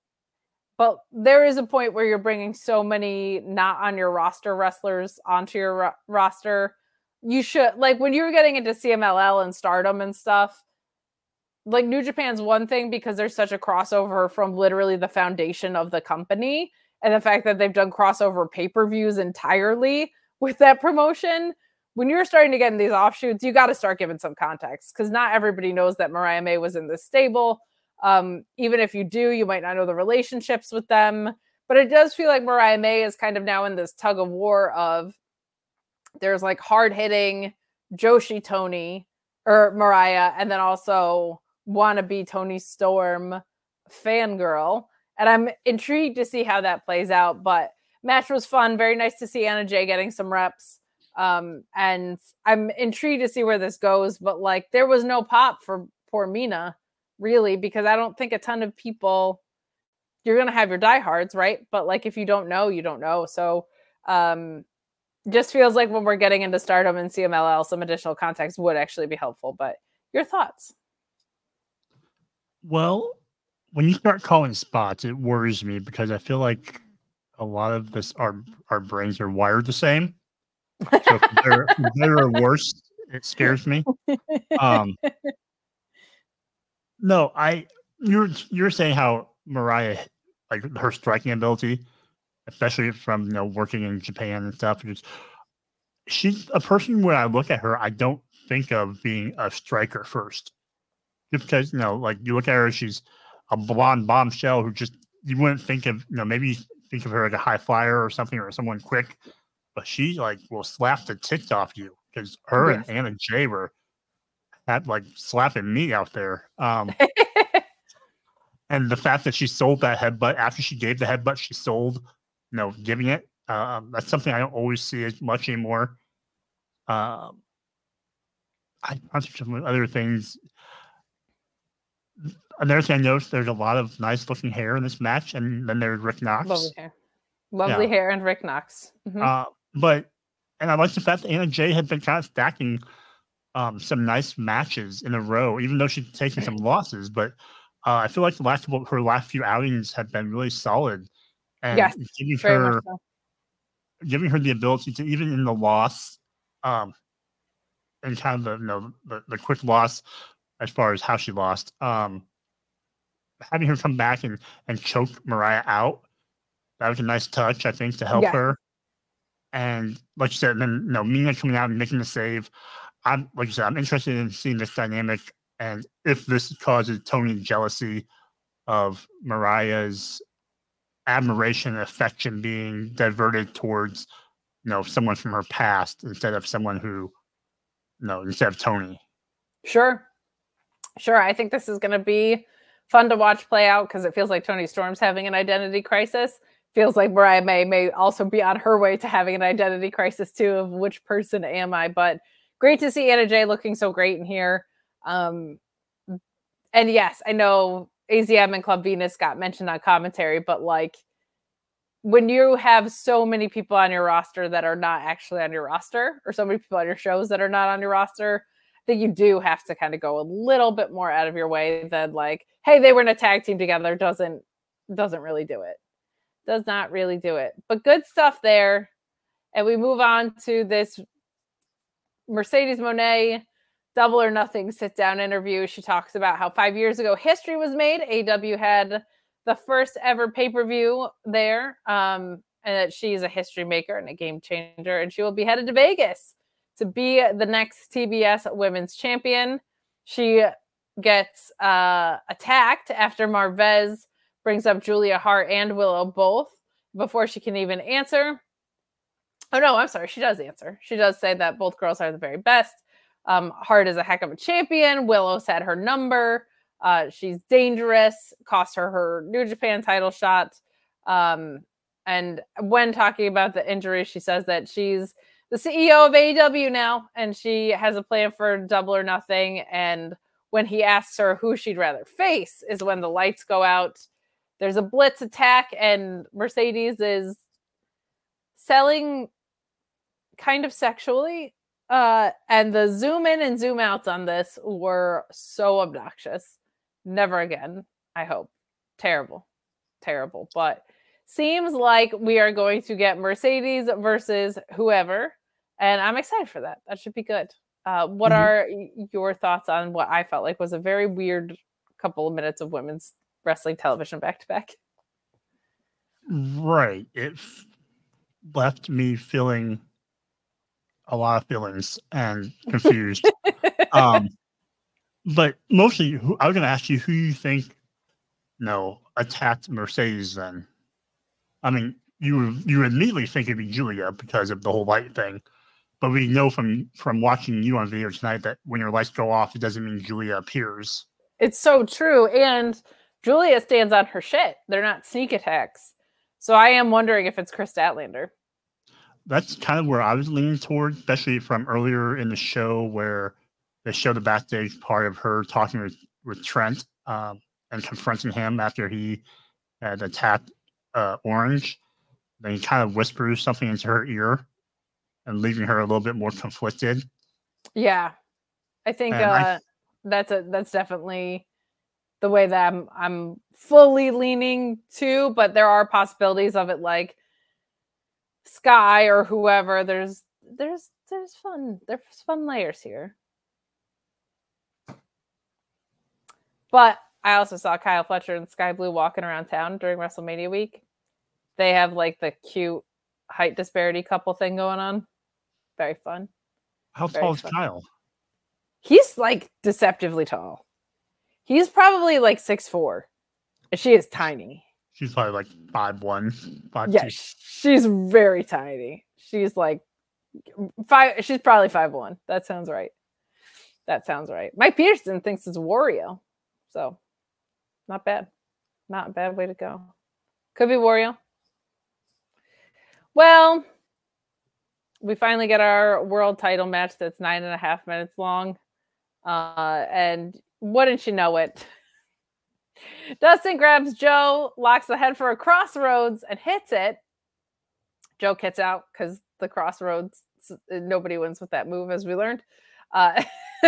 but there is a point where you're bringing so many not on your roster wrestlers onto your ro- roster. You should, like when you were getting into C M L L and Stardom and stuff, like New Japan's one thing because there's such a crossover from literally the foundation of the company, and the fact that they've done crossover pay-per-views entirely with that promotion. When you're starting to get in these offshoots, you got to start giving some context because not everybody knows that Mariah May was in this stable. Um, even if you do, you might not know the relationships with them. But it does feel like Mariah May is kind of now in this tug of war of there's like hard-hitting Joshi Tony or Mariah, and then also wannabe Toni Storm fangirl. And I'm intrigued to see how that plays out. But match was fun. Very nice to see Anna Jay getting some reps. Um, and I'm intrigued to see where this goes. But like, there was no pop for poor Mina, really, because I don't think a ton of people. You're gonna have your diehards, right? But like, if you don't know, you don't know. So, um, just feels like when we're getting into Stardom and C M L L, some additional context would actually be helpful. But your thoughts? Well, when you start calling spots, it worries me because I feel like a lot of this, our our brains are wired the same. So if they're, if they're or worse, it scares me. Um, no, I you're you're saying how Mariah, like her striking ability, especially from you know working in Japan and stuff. Just, she's a person when I look at her, I don't think of being a striker first, just because you know, like you look at her, she's a blonde bombshell who just you wouldn't think of. You know, maybe you think of her like a high flyer or something, or someone quick, but she like will slap the tits off you because her Yes. and Anna Jay were at like slapping me out there. Um, And the fact that she sold that headbutt after she gave the headbutt, she sold, you know, giving it. Um, that's something I don't always see as much anymore. Um, I found some other things. Another thing I noticed, there's a lot of nice looking hair in this match, and then there's Rick Knox. Lovely hair, lovely Yeah. hair, and Rick Knox. Mhm. Uh, but and I like the fact that Anna Jay had been kind of stacking um, some nice matches in a row, even though she's taken some losses. But uh, I feel like the last couple, her last few outings have been really solid, and Yes, giving very much her so. giving her the ability to even in the loss, um, and kind of the you know the, the quick loss as far as how she lost, um, having her come back and and choke Mariah out. That was a nice touch, I think, to help Yeah. her. And like you said, then you know, Mina coming out and making the save. I'm like you said, I'm interested in seeing this dynamic and if this causes Tony jealousy of Mariah's admiration and affection being diverted towards, you know, someone from her past instead of someone who, you know, instead of Tony. Sure. Sure. I think this is going to be fun to watch play out because it feels like Tony Storm's having an identity crisis. Feels like Mariah May may also be on her way to having an identity crisis too of which person am I. But great to see Anna Jay looking so great in here. Um, and yes, I know A Z M and Club Venus got mentioned on commentary, but like when you have so many people on your roster that are not actually on your roster, or so many people on your shows that are not on your roster, I think you do have to kind of go a little bit more out of your way than like, hey, they were in a tag team together. Doesn't doesn't really do it. Does not really do it. But good stuff there. And we move on to this Mercedes Moné Double or Nothing sit down interview. She talks about how five years ago history was made. A E W had the first ever pay-per-view there, um, and that she's a history maker and a game changer, and she will be headed to Vegas to be the next T B S Women's Champion. She gets uh, attacked after Marvez brings up Julia Hart and Willow both before she can even answer. Oh, no, I'm sorry. She does answer. She does say that both girls are the very best. Um, Hart is a heck of a champion. Willow's had her number. Uh, she's dangerous. Cost her her New Japan title shot. Um, and when talking about the injury, she says that she's the C E O of A E W now, and she has a plan for Double or Nothing. And when he asks her who she'd rather face is when the lights go out. There's a blitz attack, and Mercedes is selling kind of sexually. Uh, and the zoom in and zoom outs on this were so obnoxious. Never again, I hope. Terrible. Terrible. But seems like we are going to get Mercedes versus whoever. And I'm excited for that. That should be good. Uh, what Mhm. are y- your thoughts on what I felt like was a very weird couple of minutes of women's wrestling television back to back? Right. It f- left me feeling a lot of feelings and confused. um, but mostly, who, I was going to ask you who you think, you know, attacked Mercedes. Then, I mean, you you immediately think it'd be Julia because of the whole light thing, but we know from from watching you on video tonight that when your lights go off, it doesn't mean Julia appears. It's so true. And Julia stands on her shit. They're not sneak attacks. So I am wondering if it's Chris Statlander. That's kind of where I was leaning toward, especially from earlier in the show where they showed the backstage part of her talking with, with Trent um, and confronting him after he had attacked uh, Orange. Then he kind of whispers something into her ear and leaving her a little bit more conflicted. Yeah, I think uh, I, that's a that's definitely the way that I'm I'm fully leaning to. But there are possibilities of it, like Sky or whoever. There's there's there's fun there's fun layers here. But I also saw Kyle Fletcher and Sky Blue walking around town during WrestleMania week. They have like the cute height disparity couple thing going on. Very fun. How Very tall is fun. Kyle? He's like deceptively tall. He's probably like six foot four. She is tiny. She's probably like five one, five Yeah, two. she's very tiny. She's like five. She's probably five one. That sounds right. That sounds right. Mike Peterson thinks it's Wario. So not bad. Not a bad way to go. Could be Wario. Well, we finally get our world title match that's nine and a half minutes long. Uh, and wouldn't you know it? Dustin grabs Joe, locks the head for a crossroads, and hits it. Joe kicks out because the crossroads, nobody wins with that move, as we learned. Uh,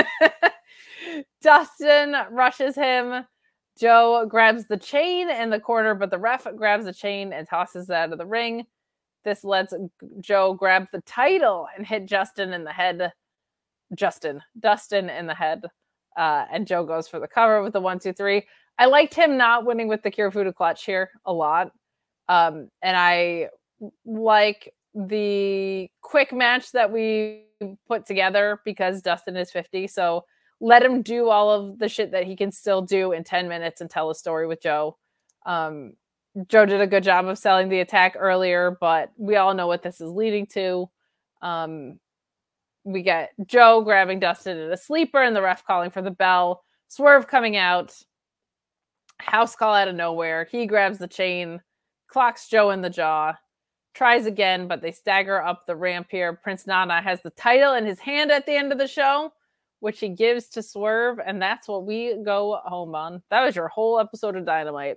Dustin rushes him. Joe grabs the chain in the corner, but the ref grabs the chain and tosses it out of the ring. This lets Joe grab the title and hit Justin in the head. Justin, Dustin in the head. Uh, and Joe goes for the cover with the one, two, three. I liked him not winning with the Kirifuda clutch here a lot. Um, and I like the quick match that we put together because Dustin is fifty. So let him do all of the shit that he can still do in ten minutes and tell a story with Joe. Um, Joe did a good job of selling the attack earlier, but we all know what this is leading to. Um, we get Joe grabbing Dustin in a sleeper and the ref calling for the bell. Swerve coming out. House call out of nowhere. He grabs the chain, clocks Joe in the jaw, tries again, but they stagger up the ramp here. Prince Nana has the title in his hand at the end of the show, which he gives to Swerve, and that's what we go home on. That was your whole episode of Dynamite.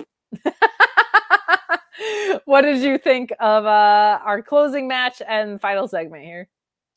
What did you think of uh, our closing match and final segment here?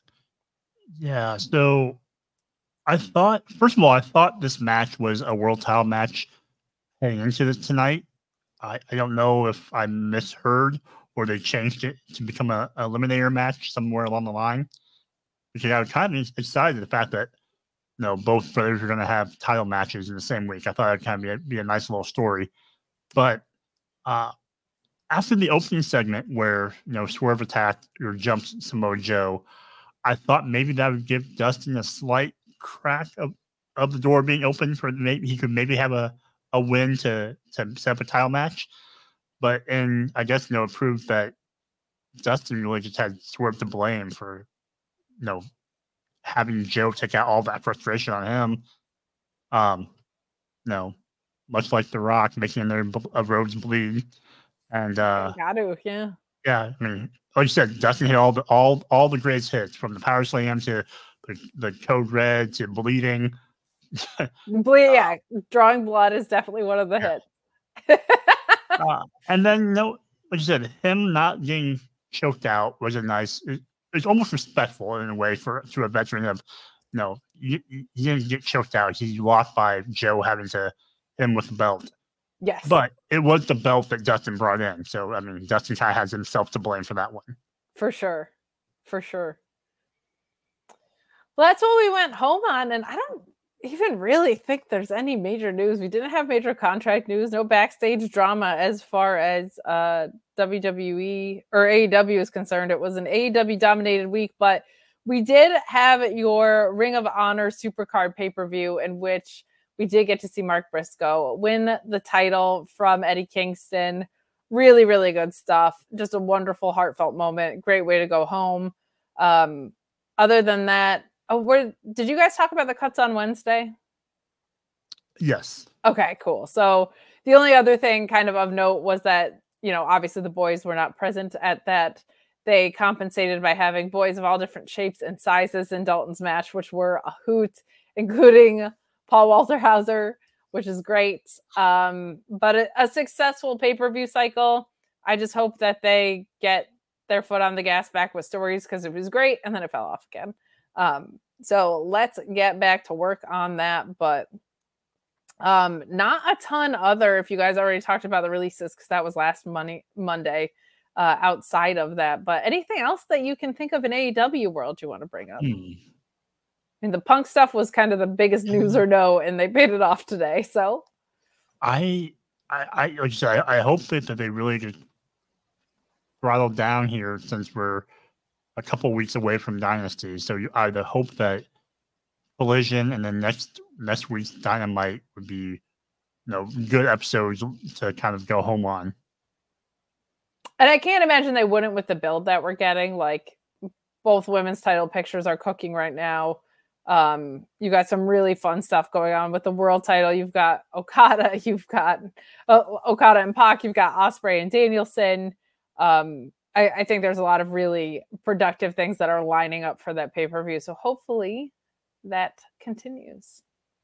Yeah, so I thought, first of all, I thought this match was a world title match heading into this tonight. I, I don't know if I misheard or they changed it to become a, a eliminator match somewhere along the line. Because I was kind of excited the fact that you know both brothers are going to have title matches in the same week. I thought it'd kind of be a, be a nice little story. But uh, after the opening segment where you know Swerve attacked or jumped Samoa Joe, I thought maybe that would give Dustin a slight crack of, of the door being open for maybe he could maybe have a, a win to, to set up a title match. But and I guess you know it proved that Dustin really just had Swerve to blame for you know having Joe take out all that frustration on him. Um, you know, much like The Rock making their uh, roads bleed. And uh, got to, yeah. Yeah, I mean, like you said, Dustin hit all the all all the greatest hits from the Power Slam to the, the Code Red to Bleeding. Ble- yeah, drawing blood is definitely one of the yeah. hits. uh, and then, you know, like you said, him not getting choked out was a nice. It, it's almost respectful in a way for to a veteran of, you know, you, you didn't get choked out. He lost by Joe having to hit him with the belt. Yes. But it was the belt that Dustin brought in. So, I mean, Dustin kind of has himself to blame for that one. For sure. For sure. Well, that's what we went home on. And I don't even really think there's any major news. We didn't have major contract news, no backstage drama as far as uh, W W E or A E W is concerned. It was an A E W dominated week, but we did have your Ring of Honor Supercard pay-per-view in which we did get to see Mark Briscoe win the title from Eddie Kingston. Really, really good stuff. Just a wonderful, heartfelt moment. Great way to go home. Um, other than that, oh, where did you guys talk about the cuts on Wednesday? Yes. Okay, cool. So the only other thing kind of of note was that you know, obviously the boys were not present at that. They compensated by having boys of all different shapes and sizes in Dalton's match, which were a hoot, including Paul Walter Hauser, which is great. Um, but a, a successful pay-per-view cycle. I just hope that they get their foot on the gas back with stories, because it was great and then it fell off again. Um, so let's get back to work on that. But um, not a ton other, if you guys already talked about the releases, because that was last Monday, Monday uh, outside of that. But anything else that you can think of in A E W world you want to bring up? Hmm. I mean, the Punk stuff was kind of the biggest news or no, and they paid it off today. So I, I, I, like I, said, I, I hope that, that they really just throttle down here, since we're a couple weeks away from Dynasty. So you either hope that Collision and then next next week's Dynamite would be, you know, good episodes to kind of go home on. And I can't imagine they wouldn't with the build that we're getting. Like, both women's title pictures are cooking right now. Um, you got some really fun stuff going on with the world title. You've got Okada, you've got uh, Okada and Pac, you've got Ospreay and Danielson. Um, I, I think there's a lot of really productive things that are lining up for that pay-per-view. So hopefully that continues.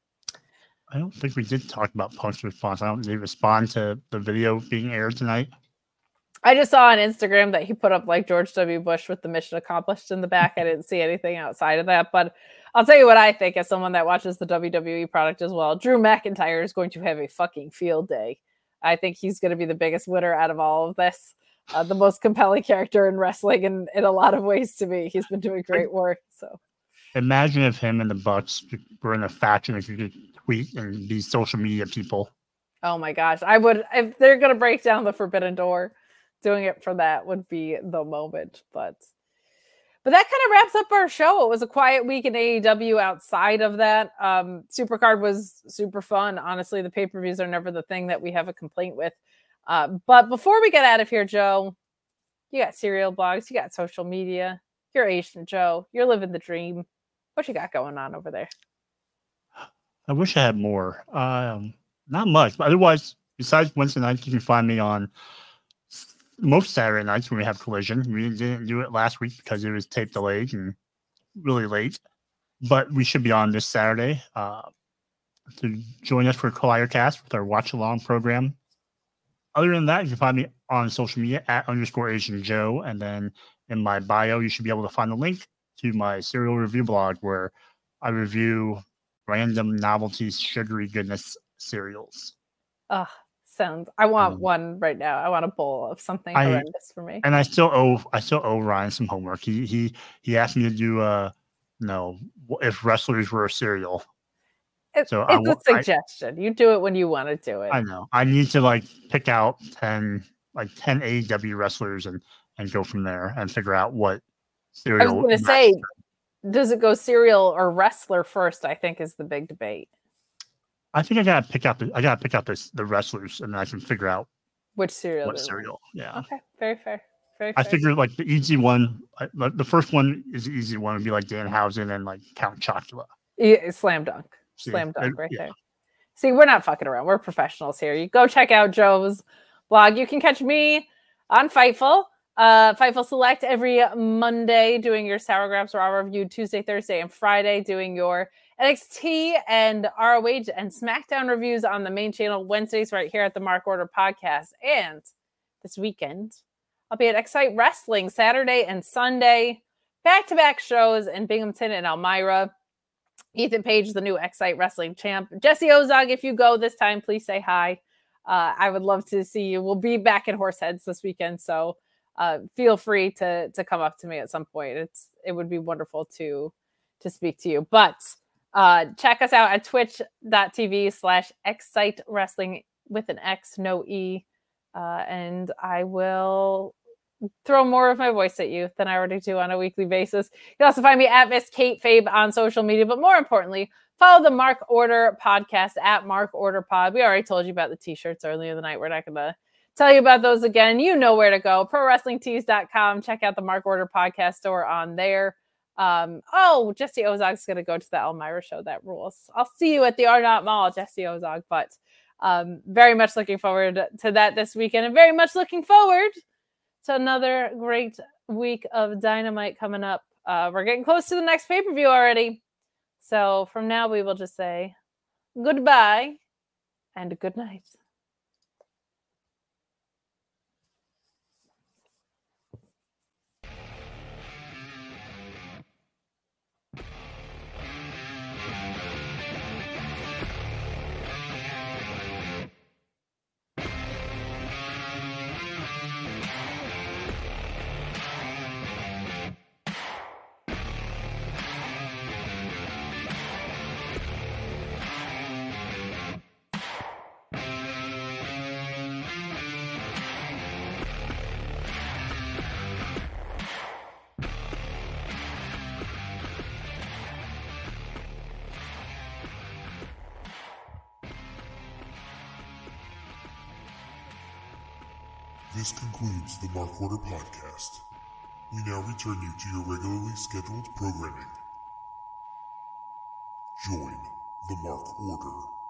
I don't think we did talk about Punk's response. I don't did he respond to the video being aired tonight? I just saw on Instagram that he put up like George W. Bush with the mission accomplished in the back. I didn't see anything outside of that, but I'll tell you what I think as someone that watches the W W E product as well. Drew McIntyre is going to have a fucking field day. I think he's going to be the biggest winner out of all of this. Uh, the most compelling character in wrestling in, in a lot of ways to me. He's been doing great work. So imagine if him and the Bucks were in a faction, if you could tweet and be social media people. Oh my gosh. I would, if they're going to break down the Forbidden Door, doing it for that would be the moment. But but that kind of wraps up our show. It was a quiet week in A E W outside of that. Um, Supercard was super fun. Honestly, the pay-per-views are never the thing that we have a complaint with. Uh, but before we get out of here, Joe, you got serial blogs, you got social media, you're Asian Joe, you're living the dream. What you got going on over there? I wish I had more. Um, not much, but otherwise, besides Wednesday nights, you can find me on most Saturday nights when we have Collision. We didn't do it last week because it was tape delayed and really late, but we should be on this Saturday uh, to join us for Collider Cast with our watch along program. Other than that, you can find me on social media at underscore Asian Joe, and then in my bio, you should be able to find the link to my serial review blog where I review random novelty sugary goodness cereals. Ugh. Sounds. I want um, one right now. I want a bowl of something I, horrendous for me. And I still owe I still owe Ryan some homework. He he he asked me to do uh no if wrestlers were a cereal. It, so it's I, a suggestion. I, you do it when you want to do it. I know. I need to like pick out ten like ten A E W wrestlers and and go from there and figure out what cereal. I was going to say, does it go cereal or wrestler first? I think is the big debate. I think I gotta pick out the I gotta pick out this the wrestlers and then I can figure out which cereal. What cereal? Yeah. Okay. Very fair. Very. I fair. figured like the easy one. I, like, the first one is the easy one. Would be like Danhausen and like Count Chocula. Yeah, slam dunk. See, Slam dunk it, right yeah. there. See, we're not fucking around. We're professionals here. You go check out Joe's blog. You can catch me on Fightful. Uh, Fightful Select every Monday doing your Sour Grabs Raw review. Tuesday, Thursday, and Friday doing your N X T and R O H and SmackDown reviews on the main channel. Wednesdays right here at the Mark Order Podcast. And this weekend, I'll be at Excite Wrestling Saturday and Sunday. Back-to-back shows in Binghamton and Elmira. Ethan Page, the new Excite Wrestling champ. Jesse Ozog, if you go this time, please say hi. Uh, I would love to see you. We'll be back in Horseheads this weekend, so uh, feel free to to come up to me at some point. It's it would be wonderful to to speak to you. But uh, check us out at twitch.tv slash Excite Wrestling with an X, no E. Uh, and I will throw more of my voice at you than I already do on a weekly basis. You can also find me at Miss Kate Fabe on social media, but more importantly, follow the Mark Order podcast at Mark Order Pod. We already told you about the t-shirts earlier in the night. We're not going to tell you about those again. You know where to go. pro wrestling tees dot com. Check out the Mark Order podcast store on there. Um, oh, Jesse Ozog's going to go to the Elmira show. That rules. I'll see you at the Arnott Mall, Jesse Ozog. But Um, very much looking forward to that this weekend, and very much looking forward to another great week of Dynamite coming up. Uh, we're getting close to the next pay-per-view already. So from now, we will just say goodbye and good night. This concludes the Mark Order podcast. We now return you to your regularly scheduled programming. Join the Mark Order.